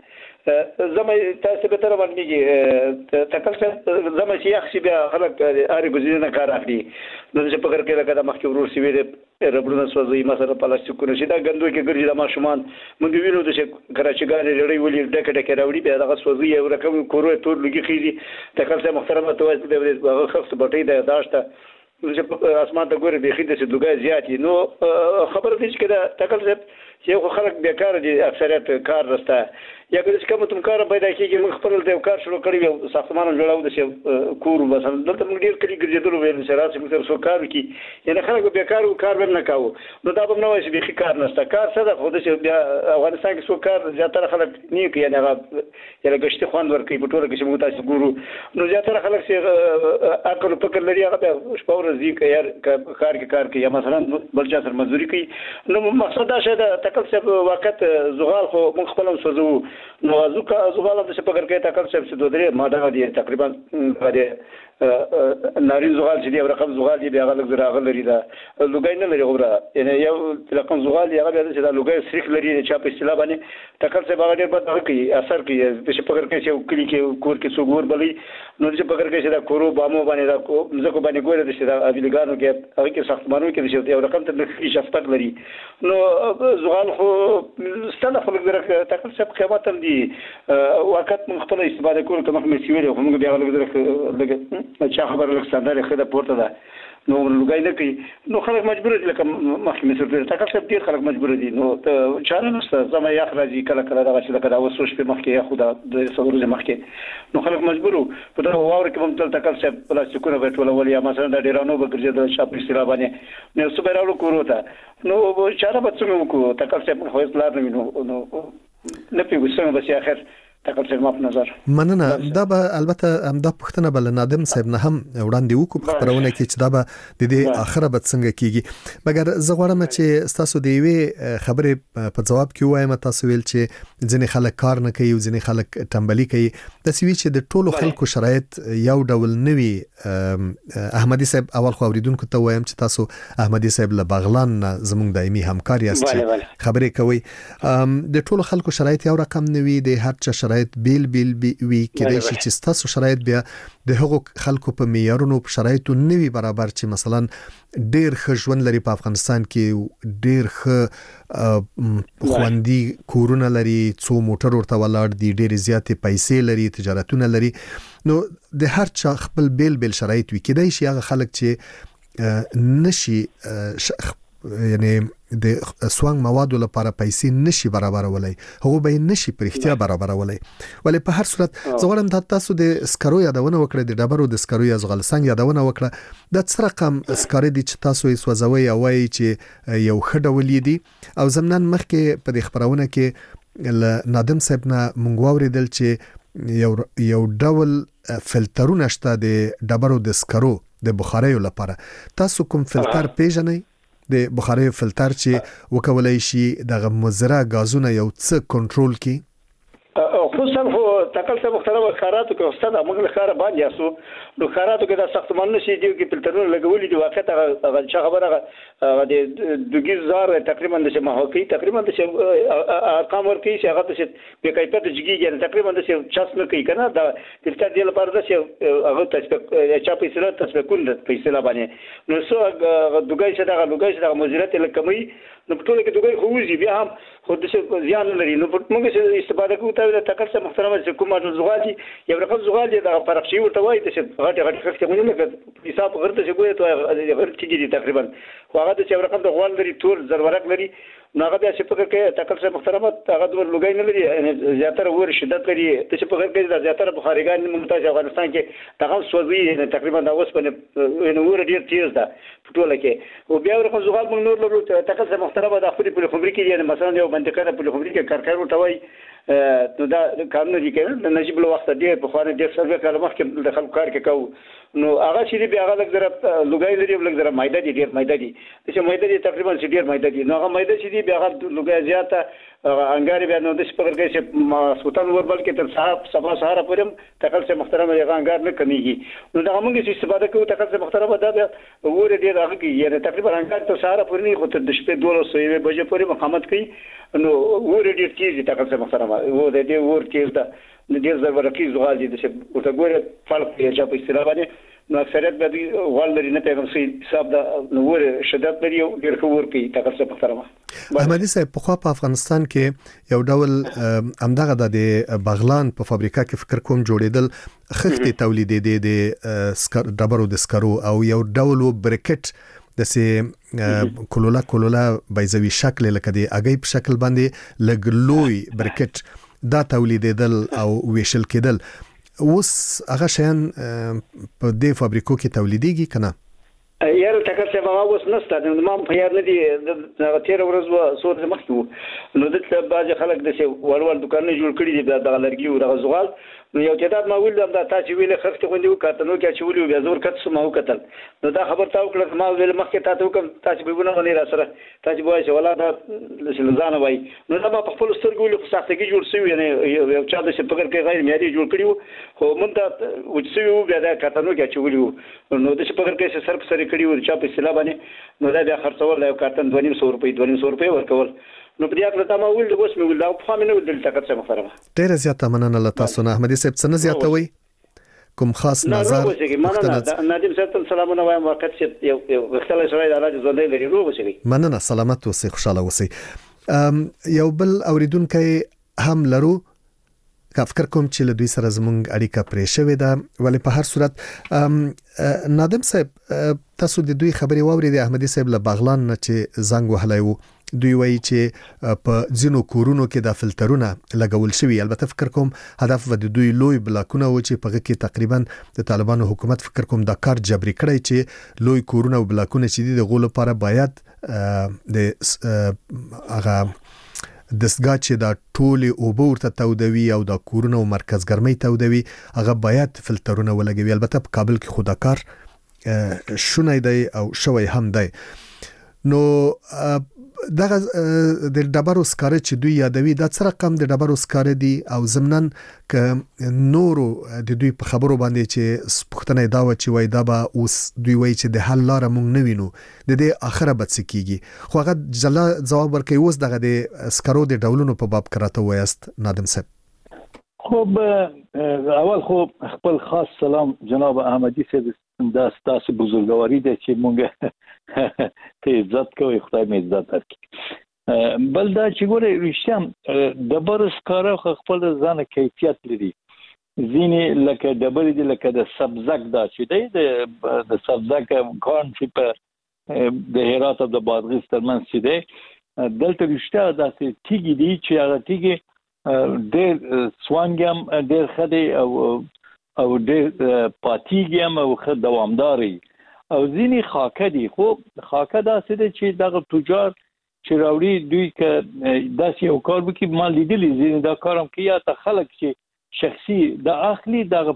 زما تاسو به تر باندې تکل څه زما چې یخ بیا خلک اړ ګزینه کار اخلي نو چې په کار کې لکه د مخکې ورور سی ویل ربړونه سوځي مثلا پلاستیکونه چې دا ګندو کې ګرځي د ماشومان مونږ وینو چې کراچګانې لري ولې ډکه ډکه راوړي بیا دغه سوځي یو رقم کورو تور لګي خېږي تکل څه محترمه توایي د هغه خفت بټي د داشته چې اسمان ته ګوري به خېده چې دوګه زیاتی نو خبره دې چې دا تکل څه یو خلک بیکار دي اکثریت کار راسته یا چې کوم تم کار پیدا کیږي موږ خپل د کار شروع کړی یو ساختمان جوړاو د کور مثلا دلته موږ ډیر کلی ګرځېدل ویل چې راځي موږ سره کار وکړي یعنی خلک بیکار کار ول نه کاوه نو دا به نو چې به کار نشته کار څه ده خو د بیا افغانستان کې څو کار زیاتره خلک نه کوي یعنی هغه یله گشت خوان ورکوي په ټوله کې چې موږ تاسو ګورو نو زیاتره خلک چې عقل فکر لري هغه به شپور زی کار کوي یا مثلا بل چا سره مزدوري کوي نو مقصد دا شه تکل څه وخت زغال خو موږ خپل سوزو نو زغال د څه پکړ کې تکل څه د درې ماده دی تقریبا د ناری زغال چې دی رقم زغال دی بیا غلط زراغ لري دا لوګای نه لري غوړه یعنی یو رقم زغال دی هغه چې دا لوګای سریک لري چې په اصطلاح باندې تکل څه باندې په دغه کې اثر کوي د څه پکړ کې چې کلی کې کور کې څوګور بلی نو چې پکړ کې چې دا کورو بامو باندې دا زکو باندې ګوره د چې دا ابلیګانو کې هغه کې ساختمانونو کې چې یو رقم ته د شفقت لري نو زغال خو ستنه خلک درک تکل څه قیمت هم دي وخت من خپل استفاده کول کوم مسیوي خو موږ بیا لږ چا خبر لکه ستاندار خده پورته ده نو لګای نه کوي نو خلک مجبور دي لکه مخکې مصر ته تکل څه ډیر خلک مجبور دي نو چاره نشته زما یې اخراجي کله کله دا چې دا وسوش په مخکې یا خدا د صبر مخکې نو خلک مجبور په دا واور کې هم تل تکل څه پلاستیکونه ورټول ول یا مثلا د ډیرانو بګرځي د شاپ استلا باندې نو سپیرالو کوروتا نو چاره به څنګه وکړو تکل څه خو اسلام نه نه پیوسنه بس اخر تکل څه په نظر مننه دا به البته همدا پښتنه بل نادم صاحب نه هم وړاندې وکړو په خبرونه کې چې دا به د دې اخره به څنګه کیږي مګر زه غواړم چې تاسو د یوې خبرې په جواب کې وایم تاسو ویل چې ځینې خلک کار نه کوي او ځینې خلک ټمبلي کوي د سوي چې د ټولو خلکو شرایط یو ډول نوي احمدي صاحب اول خو اوریدونکو ته وایم چې تاسو احمدي صاحب له بغلان زموږ دایمي همکار یاست چې خبرې کوي د ټولو خلکو شرایط یو رقم نوي د هر چا شرایط بیل وی کېدای شي چې تاسو شرایط بیا د هغو خلکو په معیارونو په شرایطو نوي برابر چې مثلا ډیر ښه ژوند لري په افغانستان کې ډیر ښه خوندي کورونه لري څو موټر ورته ولاړ دي ډیر زیاتې پیسې لري تجارتونه لري نو د هر چا خپل بیل شرایط وي کېدای شي هغه خلک چې نشي یعنی د سوانګ موادو لپاره پیسې نشي برابرولای هغه به نشي پر اختیار برابرولای ولی په هر صورت زغړم تاسو د سکرو یادونه وکړه د ډبرو د سکرو یا زغلسنګ یادونه وکړه د څه رقم سکرو دي چې تاسو یې سوځوي او وایي چې یو خډولې دي او زمنن مخکې په خبرونه کې نادم صاحب نه مونږ اوریدل چې یو ډول فلټرونه شته د ډبرو د سکرو د بخاریو لپاره تاسو کوم فلټر پیژنئ د بخاري فلټر چې وکولای شي د مزرا غازونه یو څه کنټرول کی خصوصا خو تکل څه مختلف خاراتو کې استاد موږ له خاره باندې اسو نو خاراتو کې د ساختمانونو شي دی کې فلټرونه لګولې دي واقعیت هغه خبره د دګیز زار تقریبا د ماهوکی تقریبا د ارقام ورکی چې هغه د کیفیت جګیږي تقریبا د 60 نه کوي کنه دا فلټر دی لپاره د هغه تسبیق چا پیسې تسبیق کول پیسې لا باندې نو سو دګای چې دا لګای چې د مزرات لکمي نو په ټول کې دغه خوځي بیا هم خو د څه زیان لري نو موږ چې استفاده کوو ته د تکل څه محترمه چې کومه زغالي یو رقم زغالي د فرق شي ورته وایي چې غټ خښته مونږ نه حساب غرته چې ګوي ته غرت کیږي تقریبا خو هغه د یو رقم د غوال لري تور زرورک لري نو هغه د څه په کې تکل څه محترمه هغه د لوګای نه لري زیاتره ور شدت لري د څه په کې د زیاتره بخاریګان ممتاز افغانستان کې دغه سوځي تقریبا د اوس په نور ډیر تیز ده په ټوله کې او بیا ورکو زغال موږ نور لرو تکل څه محترمه د خپل په خبرې کې یعنی مثلا یو منطقه په خبرې کې کارکار وټوي نو دا قانون دي کې د نجیب له وخت ډیر په خوانه ډیر سره کار مخکې د خلکو کار کې کوو نو هغه چې بیا هغه لږ زره لوګای لري لږ زره مایده دي ډیر مایده دي چې مایده دي تقریبا ډیر مایده دي نو هغه مایده چې بیا هغه لوګای زیاته انګار بیا نو د سپګر کې چې ماسوتان وربل کې تر صاحب سبا سهار پرم تکل سے محترم یې انګار نه کمیږي نو دا موږ چې استفاده کوو تکل سے محترم دا بیا ور ډیر هغه کې یعنی تقریبا انګار ته سهار پرې خو تر د شپې 12 بجې پورې مقامت کوي نو ور ډیر چیز تکل سے محترم و دې ور چیز دا د دې زبر کې زغال دي چې ورته ګوره فرق یې چې په اصطلاح باندې نو اکثریت به دی ولري نه پیغام سي حساب دا نور شدت لري او ډیر خور کوي تاسو په محترمه احمدي صاحب په افغانستان کې یو ډول امدغه د بغلان په فابریکه کې فکر کوم جوړیدل خښتې تولیدې د ډبرو د سکرو او یو ډول برکټ د سي کولولا بایزوي شکل لکه د اگې په شکل باندې لګلوي برکټ دا تولیدېدل او ویشل کېدل اوس هغه شیان په دې فابریکو کې تولیدېږي کنه یاره تکل څه ما اوس نسته نو ما په یاد نه دي د تیر ورځ و سور مخکې نو دلته باج خلک د ولول دکانونه جوړ کړي دي د لرګي او د غزوال نو یو تعداد ما ویل دا تاسو ویل خفت غوندي وکړه نو کې چې ویل بیا زور کټ سم وکړل نو دا خبر تاو کړ ما ویل مخکې تاسو کوم تاسو به ونه غنی را سره تاسو وایي چې ولا دا لسان وای نو دا په خپل سترګو له سختګي جوړ شوی یعنی یو چا د شپګر کې غیر معیاري جوړ کړیو خو مونږ ته وڅیو بیا دا کټنو کې چې ویل نو د شپګر کې سر په سر کړیو چا په سلا باندې نو دا بیا خرڅول یو کارتن 200 روپۍ ورکول نو په دې اړه ته ما ویل د اوس مې ویل دا په مینه ودل تکت څه محترمه ډیر زیاته مننه له تاسو نه احمدي صاحب څنګه زیاتوي کوم خاص نظر نادم صاحب سلامونه وایم وخت چې یو وختله سره د علاج زوندې لري روغ اوسئ مننه سلامت اوسئ خوشاله اوسئ یو بل اوریدونکو هم لرو که فکر کوم چې له دوی سره زموږ اړیکه پرې شوې ده ولی په هر صورت نادم صاحب تاسو د دوی خبرې واورېدې احمدي صاحب له بغلان نه چې زنګ وهلی و دوی وایي چې په ځینو کورونو کې د فلټرونه لګول شوي البته فکر کوم هدف د دوی لوی بلاکونه و چې په کې تقریبا د طالبانو حکومت فکر کوم د کار جبري کړی چې لوی کورونه او بلاکونه چې د غول لپاره باید د هغه دستګاه چې دا ټولې اوبه ورته تودوي او د کورونو او مرکز ګرمۍ تودوي هغه باید فلټرونه ولګوي البته په کابل کې خو دا کار شونی دی او شوی هم دی نو دغه د ډبرو سکاره چې دوی یادوي دا څه رقم د ډبرو سکاره دي او ضمناً ک نورو د دوی په خبرو باندې چې پښتنه دا و چې وای دا به اوس دوی وای چې د حل لار مونږ نه وینو د دې اخره به څه کیږي خو هغه جلا جواب ورکوي اوس دغه د سکرو د ډولونو په باب کراته وایست نادم صاحب خب اول خو خپل خاص سلام جناب احمدی صاحب دا ستاسو بزرګواري ده چې مونږ ته عزت کوي خدای مې عزت ورکړي بل دا چې ګوره رښتیا د برسکاره خپل ځان کیفیت لري ځینې لکه ډبرې دي لکه د سبزک دا چې دی د سبزک کان چې په د هرات او د بادغیس ترمنځ چې دی دلته رښتیا داسې تیږي دي چې هغه تیږي ډېر سوانګم ډېر خدي او ډېر پاتیګم او خد دوامداري او ځینې خاکه دي خو خاکه داسې دي چې دغه تجار چې راوړي دوی که داسې یو کار وکړي ما لیدلی ځینې دا کار هم کوي یا ته خلک چې شخصي د اخلي دغه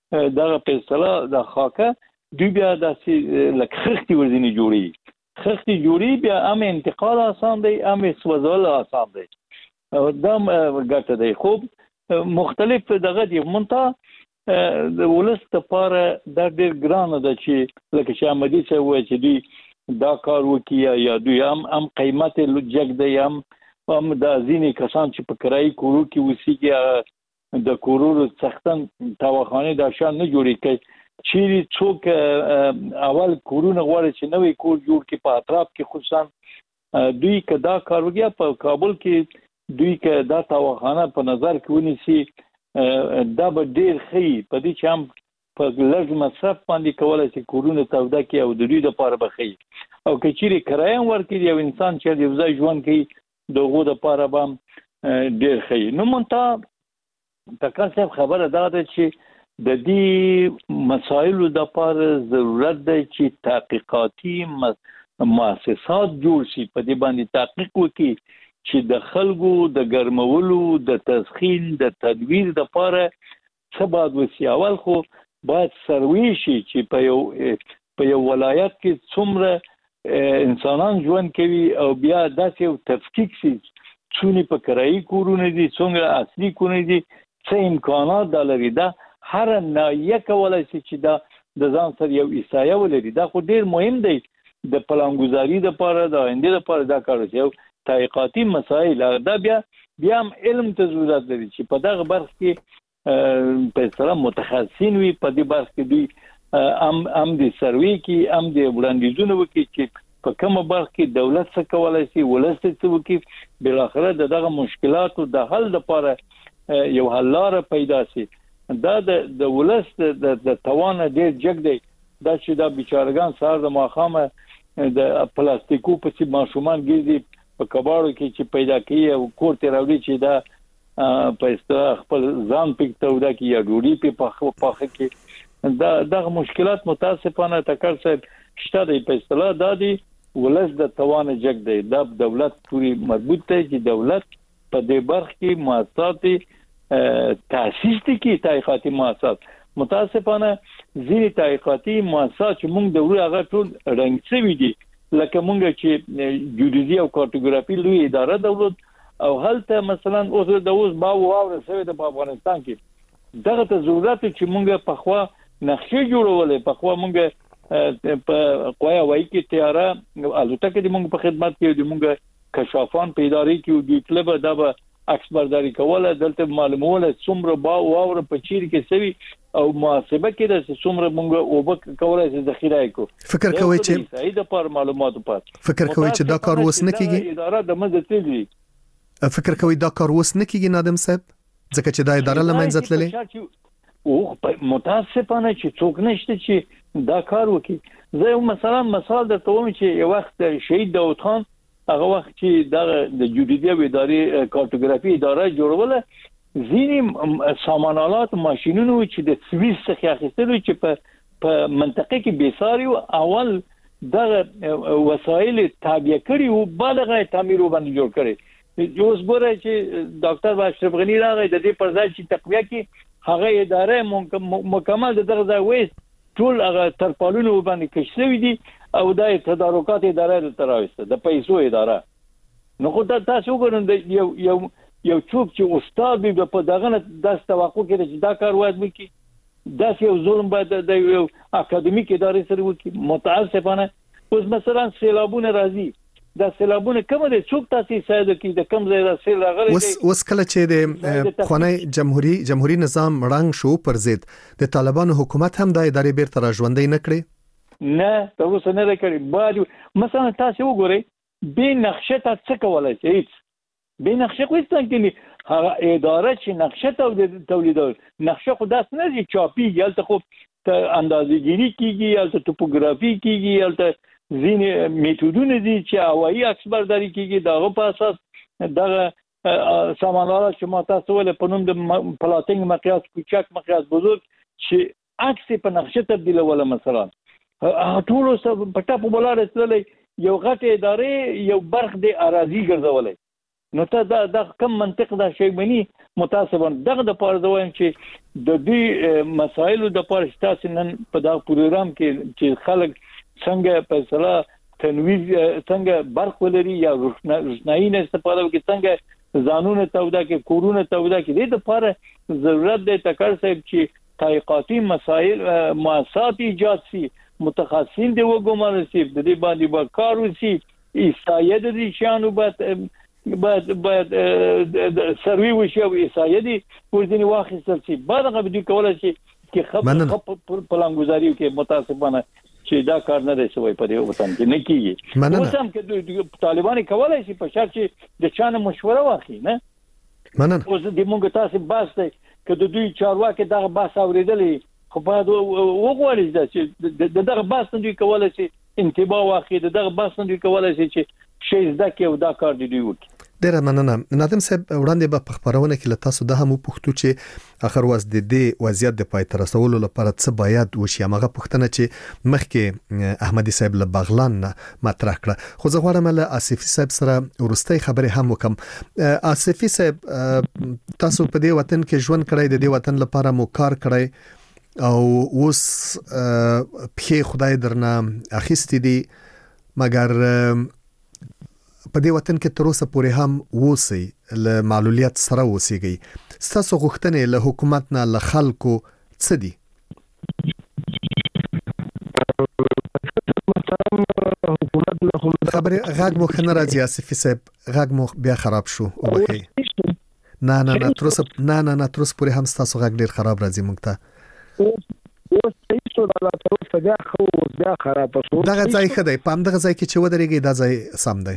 په اصطلاح د خاکه دوی بیا داسې لکه خښتې ورځینې جوړي خښتې جوړي بیا هم انتقال آسان دی هم سوځول آسان دی دا ګټه دی خو مختلف دغه دی منتها د ولس لپاره دا ډېر ګرانه ده چې لکه چې احمدي صاحب وایي چې دوی دا کار وکړي یا دوی هم قیمت جګ دی هم دا ځینې کسان چې په کرایي کورو کې اوسېږي د کورونو څښتن تاوخانې دا شان نه جوړې کوي چیرې څوک اول کورونه غواړي چې نوی کور جوړ کړي په اطراف کې خصوصا دوی که دا کار وکړي په کابل کې دوی که دا تاوخانه په نظر کې ونیسي دا به ډېر ښه په دې چې هم په لږ مصرف باندې کولی شي کورونه توده کړي او د دوی دپاره به ښه او که چیرې کرایه هم ورکړي یو انسان چې یو ځای ژوند کوي د هغو دپاره به هم ډېر ښه نو منتها ټکر صاحب خبره دا ده چې د دې مسایلو دپاره ضرورت دی چې تحقیقاتي مؤسسات جوړ شي په دې باندې تحقیق وکړي چې د خلکو د ګرمولو د تسخین د تدویر لپاره څه باید وشي اول خو باید سروې شي چې په یو ولایت کې څومره انسانان ژوند کوي او بیا داسې یو تفکیک شي څونه په کرایي کورونه دي څنګه اصلي کورونه دي څه امکانات لري دا هر نایه کولای شي چې دا د ځان سره یو ایسایه ولري دا خو ډیر مهم دی د پلانګزاري لپاره د آینده لپاره دا کار دی یو تحقیقاتي مسایل دا بیا هم علم ته ضرورت لري چې په دغه برخه کې په اصطلاح متخصصین وي په دې برخه کې دوی هم د سروي کې هم د وړاندیزونو وکړي چې په کومه برخه کې دولت څه کولای شي ولست څه وکړي بل اخره دغه مشکلاتو د حل لپاره یو حل لاره پیدا شي دا د ولست د توان ډیر جګ دی دا چې دا بیچارهګان سهار د ماخامه د پلاستیکو په چې ماشومان ګرځي په کباړو کې چې پیدا کوي او کور ته راوړي چې دا په اصطلاح خپل ځان پکته ودا کې یا ډوډۍ په پاخه کې دا مشکلات متاسفانه تکر صاحب شته دی په اصطلاح دا دی ولست د توان جګ دی دا دولت پوری مربوط دی چې دولت په دې برخه کې مؤسسات تاسیس کې تحقیقاتي مؤسسات متاسفانه ځینې تحقیقاتي مؤسسات چې موږ د وړو هغه ټول رنګ شوي دي لکه موږ چې جیودیزي او کارتوګرافي لوی اداره دولت او هلته مثلا اوس باور سوي د افغانستان کې دغه ته ضرورت چې موږ په خوا نقشې جوړولې په خوا موږ په قوایا وای کې تیاره الوتکه د موږ په خدمت کې د موږ کشافان په ادارې کې د طلب د عکس برداری کوله دلته معلوموله څومره باور په چیر کې سوي او محاسبه کې د څومره موږ او به کولای شي ذخیره کو فکر کوي چې صحیح د پر معلوماتو پات فکر کوي چې دا کار وس نه کیږي اداره د مزه تللی فکر کوي دا کار وس نه کیږي نادم صاحب ځکه چې دا اداره لمنځه تللې او متاسفانه چې څوک نشته چې دا کار وکړي زه مثلا مثال درته وایم چې یو وخت شهید داوود خان هغه وخت چې د جوډیدیا ادارې کارتوګرافي اداره جوړوله ځینې سامانالات ماشينونو چې د سويس څخه اخیستل چې په منطقه کې بیساري او اول دغه وسایل تابع کړي او بالغه تعمیر وبند جوړ کړي اوس ګوره چې ډاکټر اشرف غنی راغی د دې پر ځای چې تقویه کې هغه اداره مکمل دغه ځای وېست ټول هغه ترپالونو باندې کښوي دي او د تدارکات اداره تراوسته د پیسو اداره نو خو تاسو وګورئ یو څوک چې استاد به په دغه د توقع کې چې دا کار وایي چې دا یو ظلم باید د یو اکاډمیک ادارې سره وکړي متاسفانه اوس مثلا سیلابونه راځي دا سیلابونه کوم دي څوک تاسو ساده کې د کم ځای را سیل راغلي اوس کله چې د خونی جمهوریت نظام رنګ شو پر ضد د طالبانو حکومت هم د ادارې بیرته را ژوندۍ نه کړې نه تاسو نه لري باید مثلا تاسو وګورئ به نقشه تاسو کولای شئ به نقشه خو څنګه هغه اداره چې نقشه تولیدول نقشه خو داس نه دي چاپی یالته خو اندازه‌گیری کیږي یالته توپوګرافي کیږي یالته ځینې میتودونه دي چې هوایي عکس برداری کیږي دغه په اساس دغه سامانات چې ما تاسو ول په نوم د پلاتینګ مقیاس کوچک مقیاس بزرگ چې عکس په نقشه تبدیلول مثلا ټول په ټاپو بلار استلې یو غټه ادارې یو برخ د اراضي ګرځولې نو ته دا کم منطق دا شی بني متاسفانه دغه د پاره چې د دې مسایلو د پاره تاسو نن په دا پروګرام کې چې خلک څنګه په اصطلاح تنویر څنګه برخ ولري یا روشنايي نه استفاده وکړي څنګه ځانونه تودا کې کورونه تودا کې د لپاره ضرورت دی تکر صاحب چې تحقیقاتي مسایل مؤسسات ایجاد شي متخصصین دی وګومانه شي د دې باندې به کار وشي ایسایه د دې شانو باید سروي وشي او ایسایه دي ورځنی واخیستل شي بعدغه به کولای شي چې خپل پلانګزاري کې متاسفانه چې دا کار نه دی شوی په دې وطن کې نه کیږي اوس هم کې طالبان کولای شي په شرط چې د چانه مشوره واخلي نه اوس د موږ تاسو باس دی که د دوی چارواکي دغه باس اوریدلې خو باید وګورئ چې دغه باس نه دوی کولای شي انتباه واخلي دغه باس نه دوی کولای شي چې شي زده کې او دا کار دی وکړي ډیره مننه نادم صاحب وړاندې به په خبرونه کې له تاسو د هم پوښتنه چې اخر واز د دې وضعیت د پای تر رسولو لپاره څه باید وشي هغه پوښتنه چې مخکې احمدي صاحب له بغلان مطرح کړه خو زه غواړم له آصفي صاحب سره ورستۍ خبرې هم وکم آصفي صاحب تاسو په دې وطن کې ژوند کړی د دې وطن لپاره مو کار کړی او اوس په خدای درنه اخیستې دي مګر په دې وطن کې تر اوسه پورې هم وسی له معلولیت سره وسیږي. ستاسو غوښتنې له حکومت نه له خلکو څه دي؟ خبرې غږ مو خنه راځي آصفي صاحب، غږ مو بیا خراب شو وبخي. نه تر اوسه پورې هم ستاسو غږ ډیر خراب راځي مونږ ته. دغه ځای ښه دی، په همدغه ځای کې چې ودرېږئ دا ځای سم دی.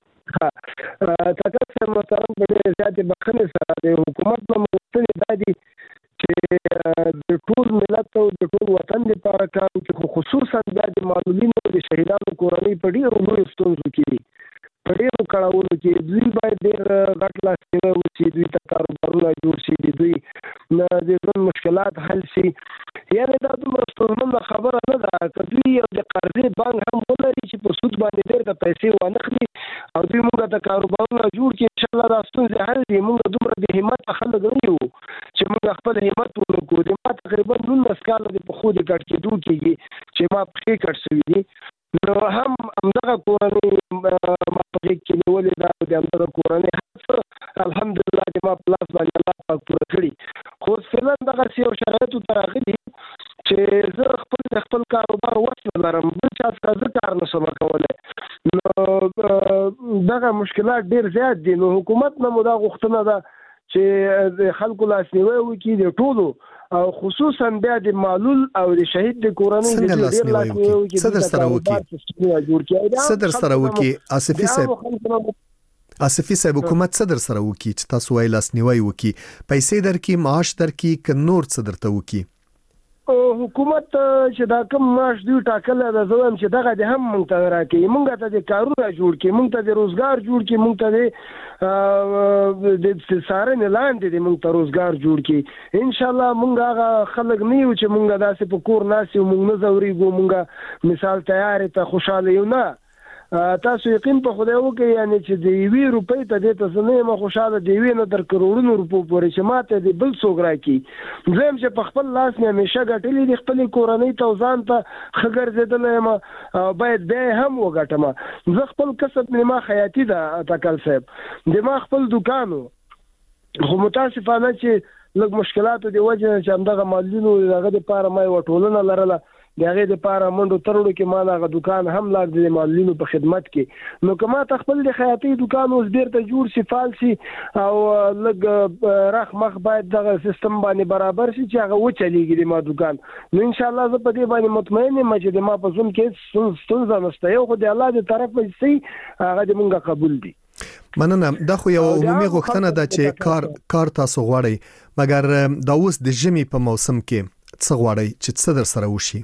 تاسو محترم په دې زیاتې بخښنې سره د حکومت نه غوښتنې دا دي چې د ټول ملت او د ټول وطن لپاره کار وکړي، خصوصا د معلولینو او د شهیدانو کورنۍ په ډېرو لویو ستونزو کې دي، په ډېرو کړاوونو کې دوی باید ډېر غټ لاس نیوی وشي، دوی ته کاروبارونه جوړ شي، دوی د ژوند مشکلات حل شي. یعنې دا دومره ستونزمنده خبره نه ده که دوی یو د قرضې بانک هم ولري چې په سود باندې ډېر د پیسې وانخلي او دوی موږ ته کاروبارونه جوړ کړي، انشاءالله دا ستونزې حل دي. موږ دومره د همت خلک نه یو چې موږ خپل همت ونکړو. د ما تقریبا 19 کاله د پښو د کټ کېدو کېږي چې ما پښې کټ شوي دي، نو هم همدغه کورنۍ ما په غېږ کې نیولې ده او د همدغه کورنۍ هر څه الحمدلله د ما په لاس باندې الله پاک پوره کړي. خو فعلا دغسې یو شرایطو ته راغلي چې زه خپل کاروبار وس نه لرم، بل چا څخه زه کار نه شم کولی، نو دغه مشکلات ډېر زیات دي. نو حکومت نه مو دا غوښتنه ده چې د خلکو لاسنیوی وکړي د ټولو، او خصوصا بیا د معلول او د شهید د کورنۍ د ډېر لاسنیوی وکړي. څه در سره وکړي آصفي صاحب؟ حکومت څه در سره وکړي چې تاسو وایي لاسنیوی وکړي؟ پیسې درکړي، معاش درکړي، که نور څه درته وکړي؟ حکومت چې دا کوم معاش دوی ټاکلی ده، زه وایم چې دغه دې هم موږ ته راکوي، موږ ته د کارونه جوړ کړي، موږ ته د روزګار جوړ کړي، موږ ته د څارنې لاندې د موږ ته روزګار جوړ کړي. انشاءالله موږ هغه خلک نه یو چې موږ داسې په کور ناست یو، موږ نه ځورېږو، موږ مثال تیارې ته خوشحاله یو. نه، تاسو یقین په خدای وکړئ، یعنی چې د 1 روپۍ ته دې ته زه نه یم خوشحاله، د 1 نه تر کروړونو روپو پورې چې ما ته د بل څوک راکړي. زه یم چې په خپل لاس مې همیشه ګټلې دي، خپلې کورنۍ ته او ځان ته ښه ګرځېدلی یم، باید بیا یې هم وګټم. زه خپل کسب مې ما خیاطي ده تکل صاحب، د ما خپل دوکان و، خو متاسفانه چې لږ مشکلاتو د وجې نه چې همدغه معلولینو د هغه دپاره ما یوه ټولنه لرله، د هغې دپاره منډو ترړو کې ما دغه دوکان هم لاړ د معلولینو په خدمت کې. نو که ما ته خپل د خیاطۍ دوکان اوس بیرته جوړ شي، فعال شي، او لږ رخ مخ باید دغه سیستم باندې برابر شي چې هغه وچلېږي د ما دوکان، نو انشاءالله زه په دې باندې مطمئن یم چې د ما په ژوند کې هېڅ ستونزه نشته. یو خو د الله د طرفه چې هغه د مونږ قبول دي. مننه. دا خو یو عمومي غوښتنه ده چې کار تاسو غواړئ، مګر دا اوس د ژمي په موسم کې څه غواړئ چې څه در سره وشي؟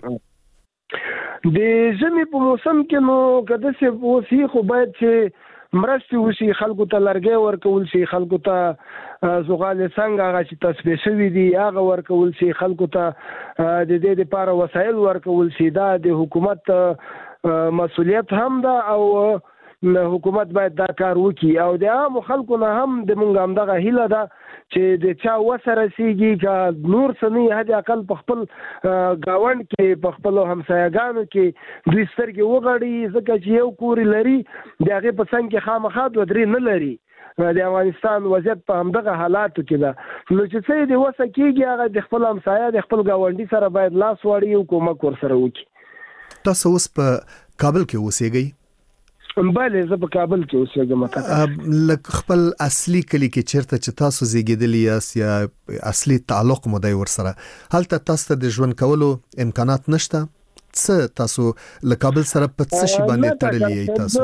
د ژمي په موسم کې نو که داسې اوسي، خو باید چې مرستې وشي، خلکو ته لرګی ورکول شي، خلکو ته زغالې څنګه هغه چې تصفیه شوي دي هغه ورکول شي، خلکو ته د دې دپاره وسایل ورکول شي. دا د حکومت مسؤلیت هم ده او حکومت باید دا کار وکړي، او د عامو خلکو نه هم د مونږ همدغه هیله ده چې د چا وسه رسیږي، که نور څه نه حد اقل په خپل ګاونډ کې په خپلو همسایهګانو کې دوی سترګې وغړي، ځکه چې یو کور لري د هغې په څنګ کې خامخا 2-3 نه لري. د افغانستان وضعیت په همدغه حالاتو کې ده، نو چې څه یې د وسه کېږي هغه د خپل همسایه د خپل ګاونډي سره باید لاس واړي او کومک ورسره وکړي. تاسو اوس په کابل کې اوسېږئ؟ بله، زه په کابل کې اوسېږم. لکه خپل اصلي کلی کې چیرته چې تاسو زیږېدلي یاست یا اصلي تعلق مو دی ورسره، هلته تاسو ته د ژوند کولو امکانات نشته؟ څه تاسو له کابل سره په څه شي باندې تړلي یئ تاسو؟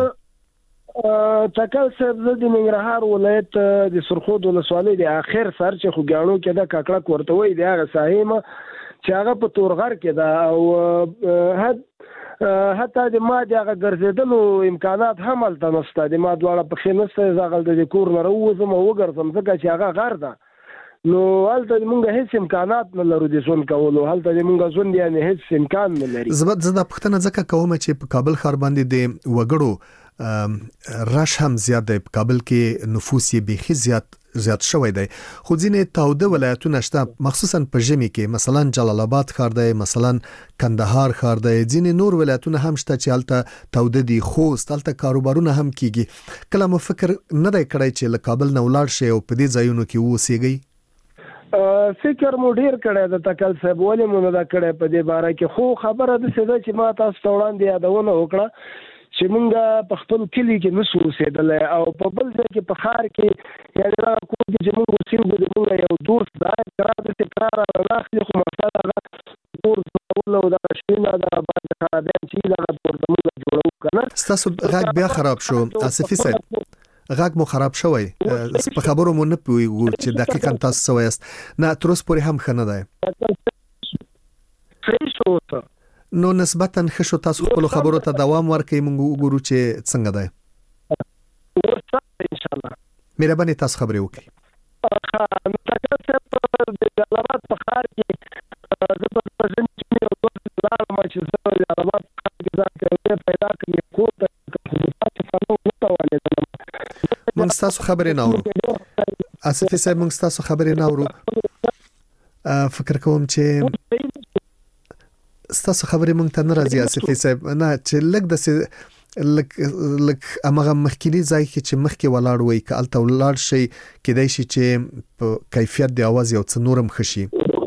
تکل صاحب، زه د ننګرهار ولایت د سرخود ولسوالۍ د اخر سر چې خوږیاڼو کې ده، کاکړک ورته وایي، د هغه ساحې ما چې هغه په تورغر کې ده، او حتی د ما د هغه ګرځېدلو امکانات هم هلته نشته، د ما دواړه پښې نشته، زه هغلته د کور نه راووځم او وګرځم، ځکه چې هغه غر ده، نو هلته موږ هیڅ امکانات نه لرو د ژوند کولو، هلته د موږ ژوند یعنې هیڅ امکان نه لري. زه دا پوښتنه ځکه کوم چې په کابل ښار باندې د وګړو رش هم زیات دی، په کابل کې نفوس یې بیخي زیات زیات شوی دی خو ځینې تاوده ولایتونه شته مخصوصا په ژمي کې مثلا جلال آباد ښار دی مثلا کندهار ښار دی ځینې نور ولایتونه هم شته چې هلته تاوده دي خوست هلته کاروبارونه هم کیږي کله مو فکر نه دی کړی چې له کابل نه ولاړ شئ او په دې ځایونو کې اوسېږئ فکر مو ډیر کړی د تکل صاحب ولې مو نه دا کړی په دې باره کې خو خبره د څه ده چې ما تاسو ته وړاندې یادونه وکړه چې موږ په خپل کلی کې نشو اوسېدلی او په بل ځای کې په ښار کې یعنې دا کوم چې موږ اوسېږو د موږ یو دوست دا قرار داسې قرار راناخلي خو مسله هغه کور زمول او دغه شیونه د باندې خرابیان چې دغه کور زموږ جوړوو که نه ستاسو غږ بیا خراب شو آصفي صاحب غږ مو خراب شوی په خبرو مو نه پوهیږو چې دقیقاً تاسو څه وایاست نه تر اوسه پورې هم ښه نه دی نو نسبتاً ښه شو تاسو خپلو خبرو ته دوام ورکړئ موږ وګورو چې څنګه دی انشاءالله مهرباني تاسو خبرې وکړئ نو تکل صاحب د جلال آباد په ښار کې زه په ژمي کې یو دوست لاړم چې زه جلال آباد په ښار کې ځان کې پیدا کړم کور ته مونږ ستاسو خبرې نه اورو آصفي صاحب مونږ ستاسو خبرې نه اورو فکر کوم چې ستاسو خبرې مونږ ته نه راځي آصفي صاحب نه چې لږ داسې لږ هماغه مخکینی ځای کې چې مخکې ولاړ وئ که هلته ولاړ شئ کیدای شي چې په کیفیت د اواز یو څه نور هم ښه شي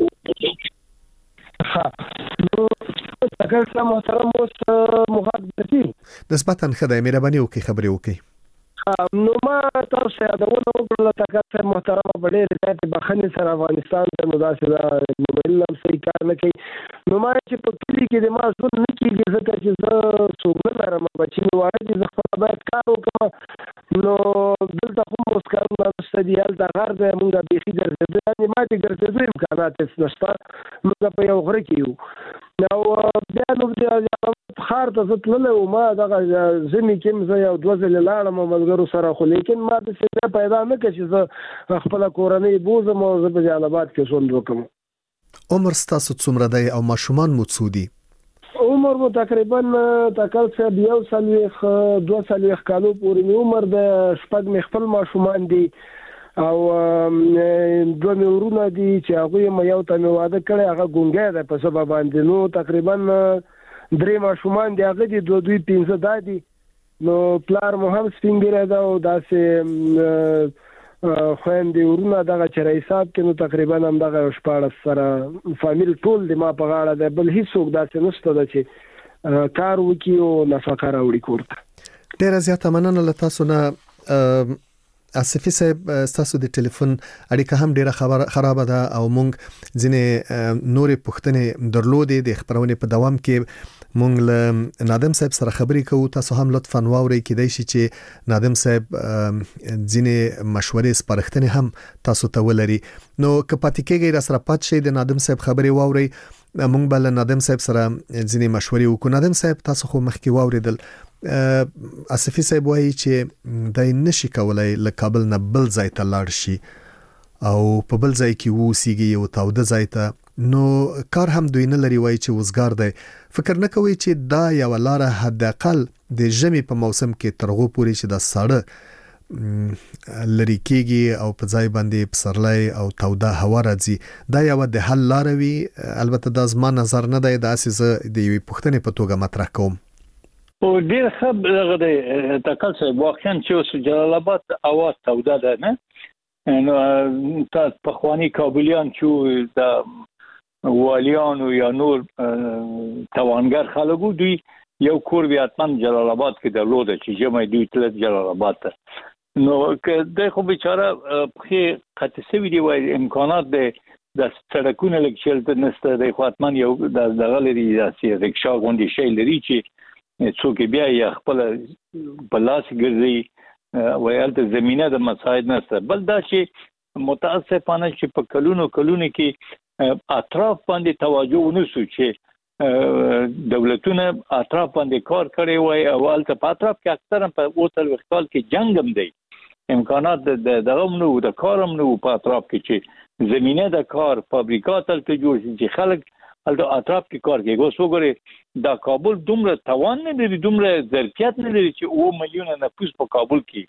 تکل صاحب محترم اوس مغاد درځي نسبتاً ښه دی مهرباني وکړئ خبرې وکړئ نو ما تاسو یادونه وکړله تکل صاحب محترم په ډېرې زیاتې بخښنې سره افغانستان ته نو داسې دا موبایل هم صحیح کار نه کوي نو ما چې په کلي کې د ما ژوند نه کېږي ځکه چې زه څوک نه لرم بچي مې واړه دي زه خپله باید کار وکړم نو دلته خو مو اوس کارونه نشته دي هلته غر دی مونږ بیخي ګرځېدو یعنې ما چې ګرځېدو امکانات هېڅ نشته مونږ په یو غره کې یو او بیا نو ښار ته زه تللی وم ما دغه ژمي کې زه یو دوه ځلې لاړم ملګرو سره خو لیکن ما داسې ځای پیدا نه کړه چې زه خپله کورنۍ بوځم او زه په جلال آباد کې ژوند وکړم عمر ستاسو څومره دی او ماشومان مو څو دي عمر مو تقریبا تکل صاحب 1 څلوېښت 2 څلوېښت کالو پورې مې عمر د شپږ مې خپل ماشومان دي او دوه مې ورونه دي چې هغوی مې یو ته مې واده کړی هغه ګونګی دی په سبا باندې نو تقریبا 3 ماشومان دي هغه دي دوی 15 دا دي نو پلار مو هم سپین ږیری ده او داسې خویندې ورونه دغه چرای صاحب کې نو تقریبا هم دغه 14 سره فامیل ټول د ما په غاړه دی بل هیڅوک داسې نشته ده چې کار وکړي او نفقه راوړي کور ته ډېره زیاته مننه له تاسو نه آصفي صاحب ستاسو د ټلیفون اړیکه هم ډیره خرابه ده او مونږ ځینې نورې پوښتنې درلودې د خبرونې په دوام کې مونږ له نادم صاحب سره خبرې کوو تاسو هم لطفاً واورئ کیدای شي چې نادم صاحب ځینې مشورې سپارښتنې هم تاسو ته ولري نو که پاتې کېږئ را سره پات شئ د نادم صاحب خبرې واورئ مونږ به له نادم صاحب سره ځینې مشورې وکړو نادم صاحب تاسو خو مخکې واورېدل آصفي صاحب وایي چې دای نشي کولای له کابل نه بل ځای ته لاړ شي او په بل ځای کې اوسېږي یو تاوده ځای ته نو کار هم دوی نه لري وایي چې وزګار دی فکر نه کوي چې دا یوه لاره حداقل د ژمي په موسم کې تر هغو پورې چې دا ساړه لري کېږي او په ځای باندې پسرلی او توده هوا راځي دا یوه د حل لاره وي البته دا زما نظر نه دی داسې زه د یوې پوښتنې په توګه مطرح کوم او ډیر ښه دغه دی تکل صاحب واقعا چې اوس جلال آباد هوا توده ده نه نو تاسو پخوانی کابلیان چې د والیانو یا نور توانګر خلکو دوی یو کور بیا حتما جلال آباد کې درلوده چې ژمی دوی تل جلال آباد ته نو که د خو بیچاره خې قطع سوي دی وای امکانات د سړکونو لږ چلته نشته د خو حتما یو دغه لري داسې رکشا غوندې شی لري چې څوک بیا یا خپل بلاس ګرځي ویل د زمينه د مساعد نشته بل دا چې متاسفانه چې په کلونو کې اطراف باندې توجه ونسو چې دولتونه اطراف باندې کار کړي وای اول ته په اطراف کې اکثرا په اوتل وختال کې جنگ هم دی امکانات دغه نو د کارم نو په اطراف کې چې زمينه د کار فابریکات ته جوړ شي خلک البته اطراف کې کار کوي اوس وګورئ دا کابل دومره توان نه لري دومره ظرفیت نه لري چې 2 میلیونه نفوس په کابل کې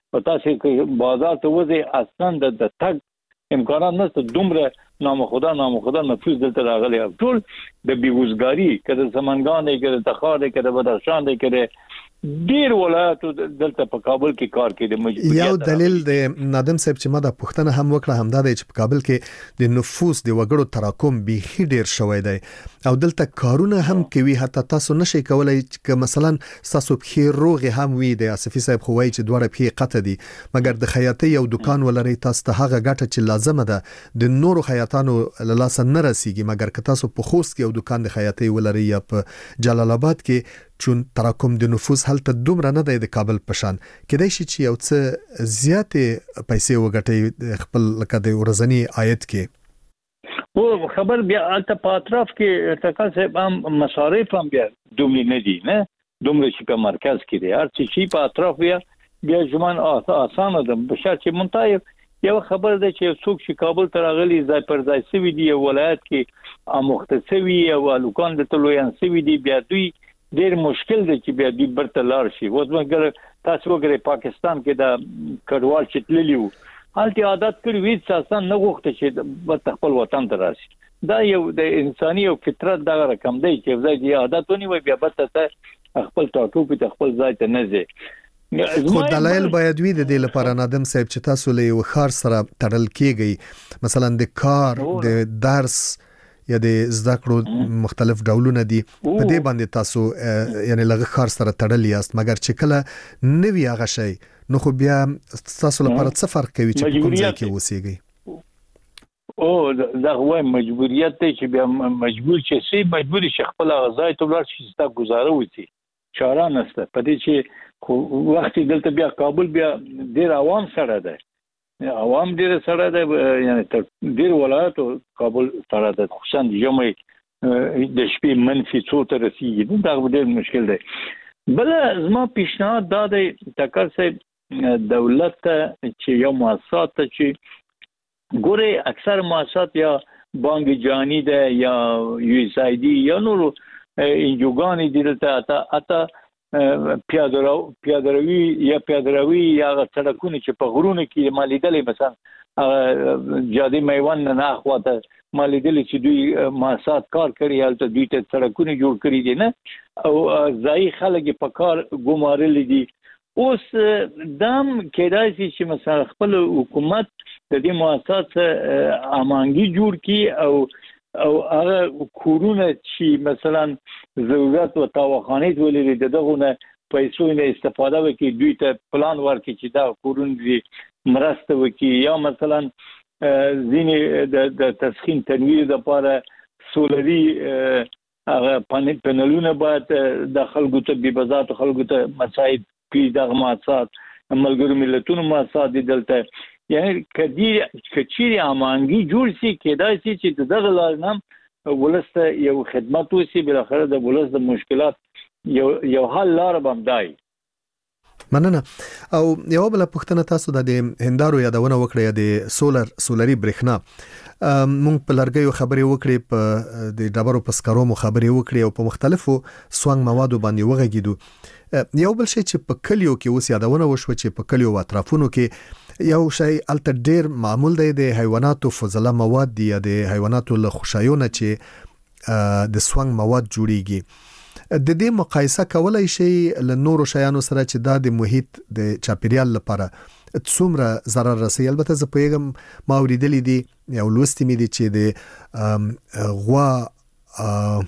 او تاسو کې بازار ته وځي اصلا د تګ امکانات نشته. دومره نامخدا نفوذ دلته راغلي. ټول د بیروزګاری کده سمنګان دی کده تخار دی کده بدخشان دی کده ډیر ولایتو دلته په کابل کې کار کوي. د مجبوریت یو دلیل د نادم صاحب چې ما د پښتنه هم وکړه همدا دی چې په کابل کې د نفوس د وګړو تراکم بيخي ډیر شوی دی او دلته کارونه هم کوي. حتی تاسو نشئ کولای چې مثلا تاسو په روغ هم وي د اسفي صاحب خو وایي چې دوړه په قطه دي مګر د خیاطۍ یو دکان ولري تاسو ته هغه ګټه چې لازم ده د نورو خیاطانو لاس نه رسیږي. مګر که تاسو په خوست کې یو دکان د خیاطۍ ولري یا په جلال آباد کې چون تراکم د نفوس هلته دومره نه دی د کابل پشان کېدای شي چې یو څه زیاتې پیسې وګټي خپل لکه د ورځنی عاید کې. او خبر بیا البته په اطراف کې تکل صاحب هم مصارف هم بیا دومره نه دي نه دومره چې په مرکز کې دي. هر څه په اطراف بیا ژوند آسانه ده په شرط چې منتایب یو خبر ده چې څوک چې کابل ته راغلي ځای پر ځای سوي دي ولایت کې امختسوي او لوکان د تلویان سوي دي بیا دوی ډیر مشکل دی چې بیا دوی برته لار شي. اوس مګر تاسو وګورئ پاکستان کې د کډوال چې تللیو حالتي عادت کړی وي اساسا نه غوښته چې خپل وطن ته راشي. دا یو د انساني او فطرت دا رقم دی چې ځای دی عادت ونی وي بیا برته خپل ټاټو په خپل ځای ته نه ځي. خو دلایل باید وي د دې لپاره نادم صاحب چې تاسو له یو خار سره تړل کیږي مثلا د کار د درس یا د زده کړو مختلف ډولونه دي په دې باندې تاسو یعنی لږ خار سره تړل یاست مګر چې کله نوی هغه شی نو خو بیا تاسو لپاره څه فرق کوي چې په کوم ځای کې اوسېږئ؟ او دا وای مجبوریت دی چې بیا مجبور چې سي مجبور شي خپل غذای ته ورشي چې تا گزاره وکړي چاره نشته. په دې چې خو وخت دلته بیا کابل بیا ډیر عوام سره ده عوام ډیر سره ده یعنی تر ډیر ولایتو کابل سره ده خصوصا د جمعې د شپې منفي څو ته رسیږي دا ډیر مشکل دی. بل زما پیشنهاد دا دی تکر صاحب دولت چې یو مؤسسات چې ګوره اکثر مؤسسات یا بانک جهانی ده یا یو اس ای ډی یا نور انجوګانی دي دلته اته پیادهروي یا سړکونه چې په غرونو کې مالیدلې مثلا جادي میوان نه اخواته مالیدلې چې دوی مؤسسات کار کوي هلته دوی ته سړکونه جوړ کړی دي نه او ځای خلک په کار ګمارل دي. اوس دام کېدای شي چې مثلا خپل حکومت د دې مؤسسات امانګي جوړ کړي او هغه کورونه چې مثلا ضرورت او تاوخانیت ولري دغه پیسو نه استفاده وکړي دوی ته پلان ورکړي چې دا کورونه مرسته وکړي یا مثلا ځینې د تسخین تنویر لپاره سولري هغه پنلونه باید د خلکو ته به بازار خلکو ته مساعد کړي دغه مؤسسات ملګرو ملتونو مؤسسات دلته یعنی کچيري امانګي جوړ شي کېدای شي چې دغه لارنام ولسته یو خدمت وسی بل اخر د ولس د مشکلات یو حل لار بمدای. مننه. او یو بل پښتنه تاسو د هندارو یادونه وکړه د سولري برېښنا مونږ په لرګیو خبرې وکړې په د ډبرو په سکرو مو خبرې وکړې او په مختلفو سوانګ موادو باندې وغږیدو. یو بل شی چې په کلیو کې اوس یادونه وشو چې په کلیو او اطرافونو کې یو شی الته ډیر معمول دی د حیواناتو فضله مواد دی د حیواناتو له خوشایونه چې د سوانګ مواد جوړیږي. د دې مقایسه کولای شي له نورو شیانو سره چې دا د محیط د چاپیریال لپاره څومره ضرر رسي؟ البته زه پوهیږم ما اوریدلې دي یو لوستې مې دي چې د غوا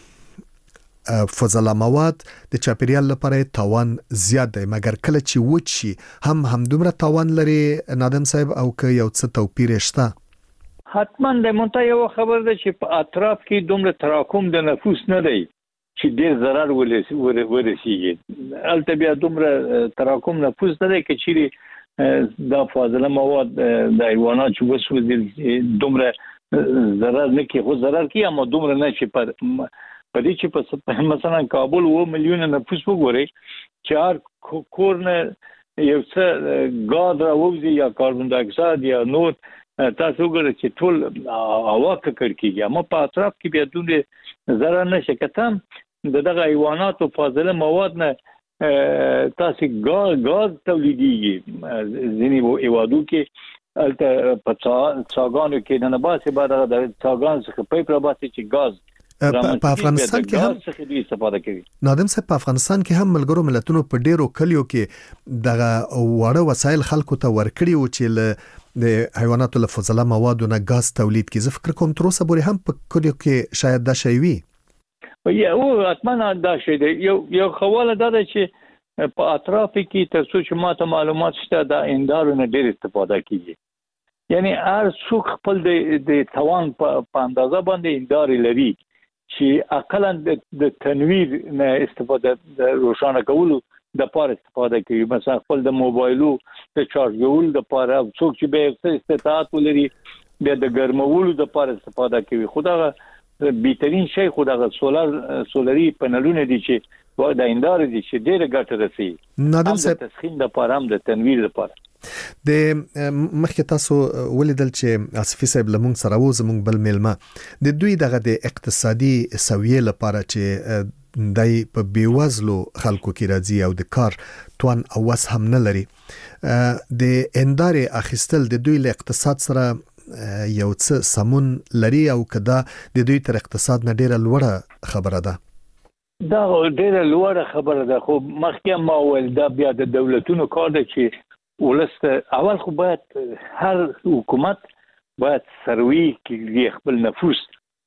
فضله مواد د چاپیریال لپاره تاوان زیات دی مګر کله چې وچ شي هم دومره تاوان لري نادم صاحب او که یو څه توپیر شته؟ حتما د مونته یو خبر ده چې په اطراف کې دومره تراکم د نفوس نه دی چې ډیر ضرر ورسیږي. البته بیا دومره تراکم نفوس نه دی چې دا فاضله مواد د حیوانات چې وسوځي دومره ضرر نه کوي خو ضرر کوي اما دومره نه چې په دې چې په مثلا کابل 2 میلیون نفوس وګوري چې هر کور نه یو څه غاز راوځي یا کاربن ډای اکساید یا نور تاسو وګورئ چې ټول هوا ککړ کیږي اما په اطراف کې بیا دومره ضرر نشي کته دغه حیوانات او فاضله مواد نه تاسو غاز تولیدي ځینې هیوادو کې البته په څاګانو کې نه باسي بعد د څاګان څخه پایپ را باسي چې غاز په افغانستان کې هم څخه دوی استفاده کوي. نادم صاحب په افغانستان کې هم ملګرو ملتونو په ډیرو کلیو کې دغه وړه وسایل خلکو ته ورکړي او چې د حیواناتو له فضله موادو نه غاز تولید کی. زه فکر کوم تر اوسه پورې هم په کلیو کې شاید دا شی وي. او اتمنه دا شی دی. یو خواله دا ده چې په اطراف کې تر څو چې ماته معلومات شته د اندارو نه ډیر استفاده کیږي. یعنی هر څوک خپل د توان په اندازه باندې اندار لري چې اقلا د تنویر نه استفاده د روشانه کولو د پاره استفاده کوي. مثلا خپل د موبایلو د چارجولو د پاره څوک چې به استطاعت ولري بیا د ګرمولو د پاره استفاده کوي. خدای بهترین شی خدای سولري پنلونه دي چې د اندار دي چې ډیره ګټه رسي. نادم صاحب تسخين د پاره هم د تنویر د پاره د مخکې تاسو ولیدل چې اسفي صاحب لمون سره و زمون بل میلمه د دوی دغه د اقتصادي سویې لپاره چې دای په بیوزلو خلکو کې راځي او د کار توان او وس هم نه لري د اندارې اخیستل د دوی له اقتصاد سره یو څه سمون لري او کدا د دوی تر اقتصاد نه ډیره لوړه خبره ده. دا ډیره لوړه خبره ده خو مخکې ما ول دا بیا د دولتونو کار دی چې ولسته اول خو باید هر حکومت باید سروي کې خپل نفوس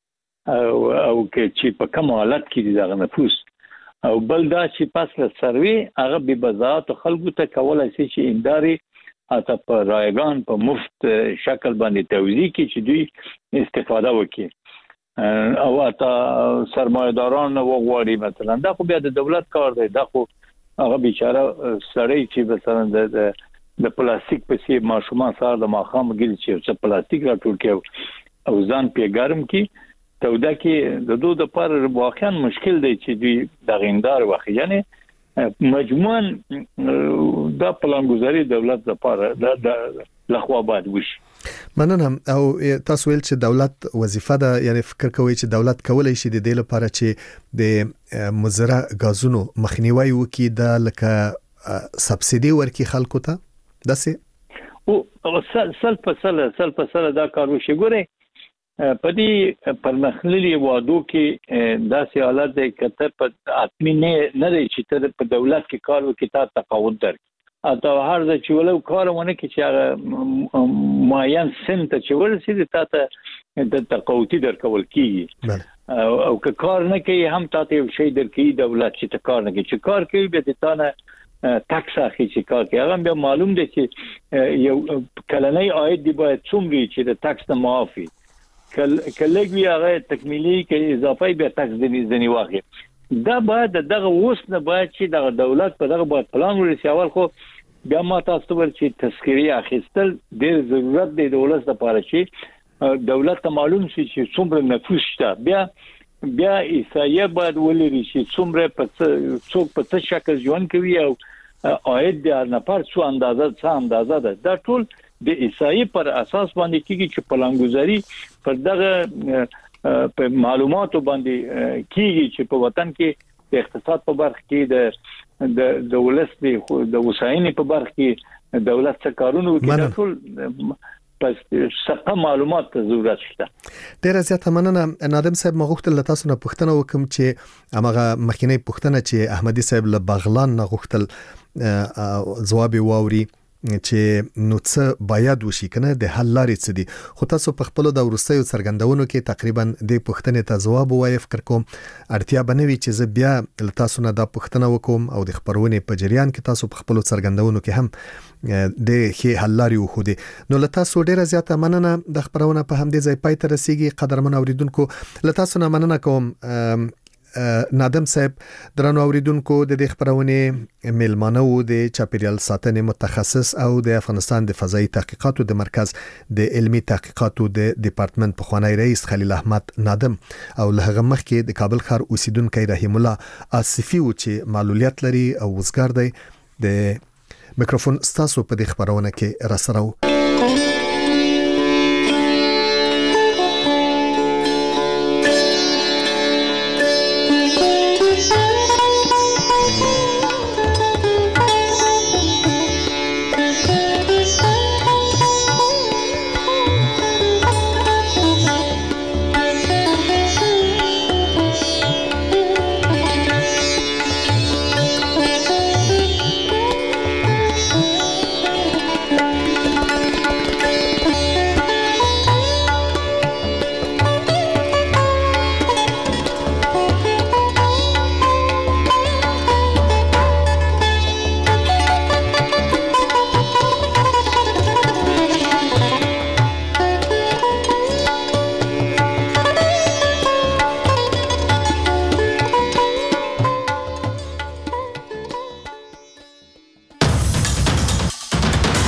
او چې په کوم حالت کې دغه نفوس او بل دا چې پس له سروي هغه به بزاعت خلکو ته کولای شي چې انداري اته په رایگان په مفت شکل باندې توزیع کې چې دوی استفاده وکړي او اته سرمایه‌داران وغواړي مثلا دا خو بیا د دولت کار دی. دا خو هغه بیچاره سړی چې مثلا د پلاستیک په سی ماشومان سره د ماخام ګل چې پلاستیک راټول کړي او ځان په ګرم کې تودا کې د دوه د پر واقعا مشکل دی چې دوی د غیندار واخی یعنی مجموعاً دا پلانګذاري دولت لپاره د لخوا باید وشي. مننه. او تاسو ویل چې دولت وظیفه ده یعنی فکر کوي چې دولت کولای شي د دې لپاره چې د مزرع غازونو مخنیوي وکړي د لکه سبسيدي ورکړي خلکو ته دسه او سل په سل دا کار وشي. ګوره په دې پرمختللي وادو کې داسې حالت دی کته په اتمی نه دی چې ته په دولت کې کار وکړي تا تقاعد درکړي اته هر ځای چې ولو کارونه کې چې معین سن ته چې ورسېږي تا ته د تقاعد درکول کیږي او که کار نه کوي هم تا ته یو شی درکې دولت چې کار نه کوي چې کار کوي به د تانه ټاکس اخی چې کار کوي هغه بیا معلوم دی چې یو کلنۍ عاید دی باید څومره چې د ټاکس نه معافي کلهږي هغه تکمیلي کې اضافي بیا ټاکس دني واخی. دا باید دغه اوس نه باید چې د دولت په دغه باید پلان ورسي. اول خو بیا ما تاسو ور چې تذکری اخیستل ډیر ضرورت دی د دولت لپاره چې دولت ته معلوم شي چې څومره نفوس شته بیا ایسایه باید ولري چې څومره په څوک په څه شکل ژوند کوي او عاید د نفر څو اندازه ده. دا ټول د ایسایه پر اساس باندې کیږي چې پلانګذاري پر دغه په معلوماتو باندې کیږي چې په وطن کې د اقتصاد په برخه کې د ولس د وسایل په برخه کې دولت څخه کارونه کوي. ټول پس څه معلومات ته ضرورت شته. ډیر زیاته مننه. نادم صاحب مغوښتل تاسو نه پوښتنه وکم چې هغه مخکینی پوښتنه چې احمدي صاحب له بغلان نه غوښتل جواب واوري چې نو څه باید وشي کنه د حل لارې څه دي. خو تاسو په خپل د ورستیو څرګندونو کې تقریبا د پوښتنې ته جواب وایي. فکر کوم اړتیا بنوي چې زه بیا تاسو نه دا پوښتنه وکوم او د خبرونې په جریان کې تاسو په خپل څرګندونو کې هم د خې حل لارې وخودي. نو لته تاسو ډیره زیاته مننه. د خبرونه په همدې ځای پای ته رسیدي. قدرمن اوریدونکو لته تاسو نه مننه کوم. نادم صاحب درنو اوریدونکو د دې خبرونه میلمانه وو د چاپیریال ساتنې متخصص او د افغانستان د فضایي تحقیقاتو د مرکز د علمي تحقیقاتو د ډپارټمنټ پخوانی رئیس خلیل احمد نادم او له هغه مخکې د کابل ښار اوسیدونکو رحیم الله آصفي و چې معلولیت لري او وزګار دی. د میکروفون ستاسو په دې خبرونه کې را سره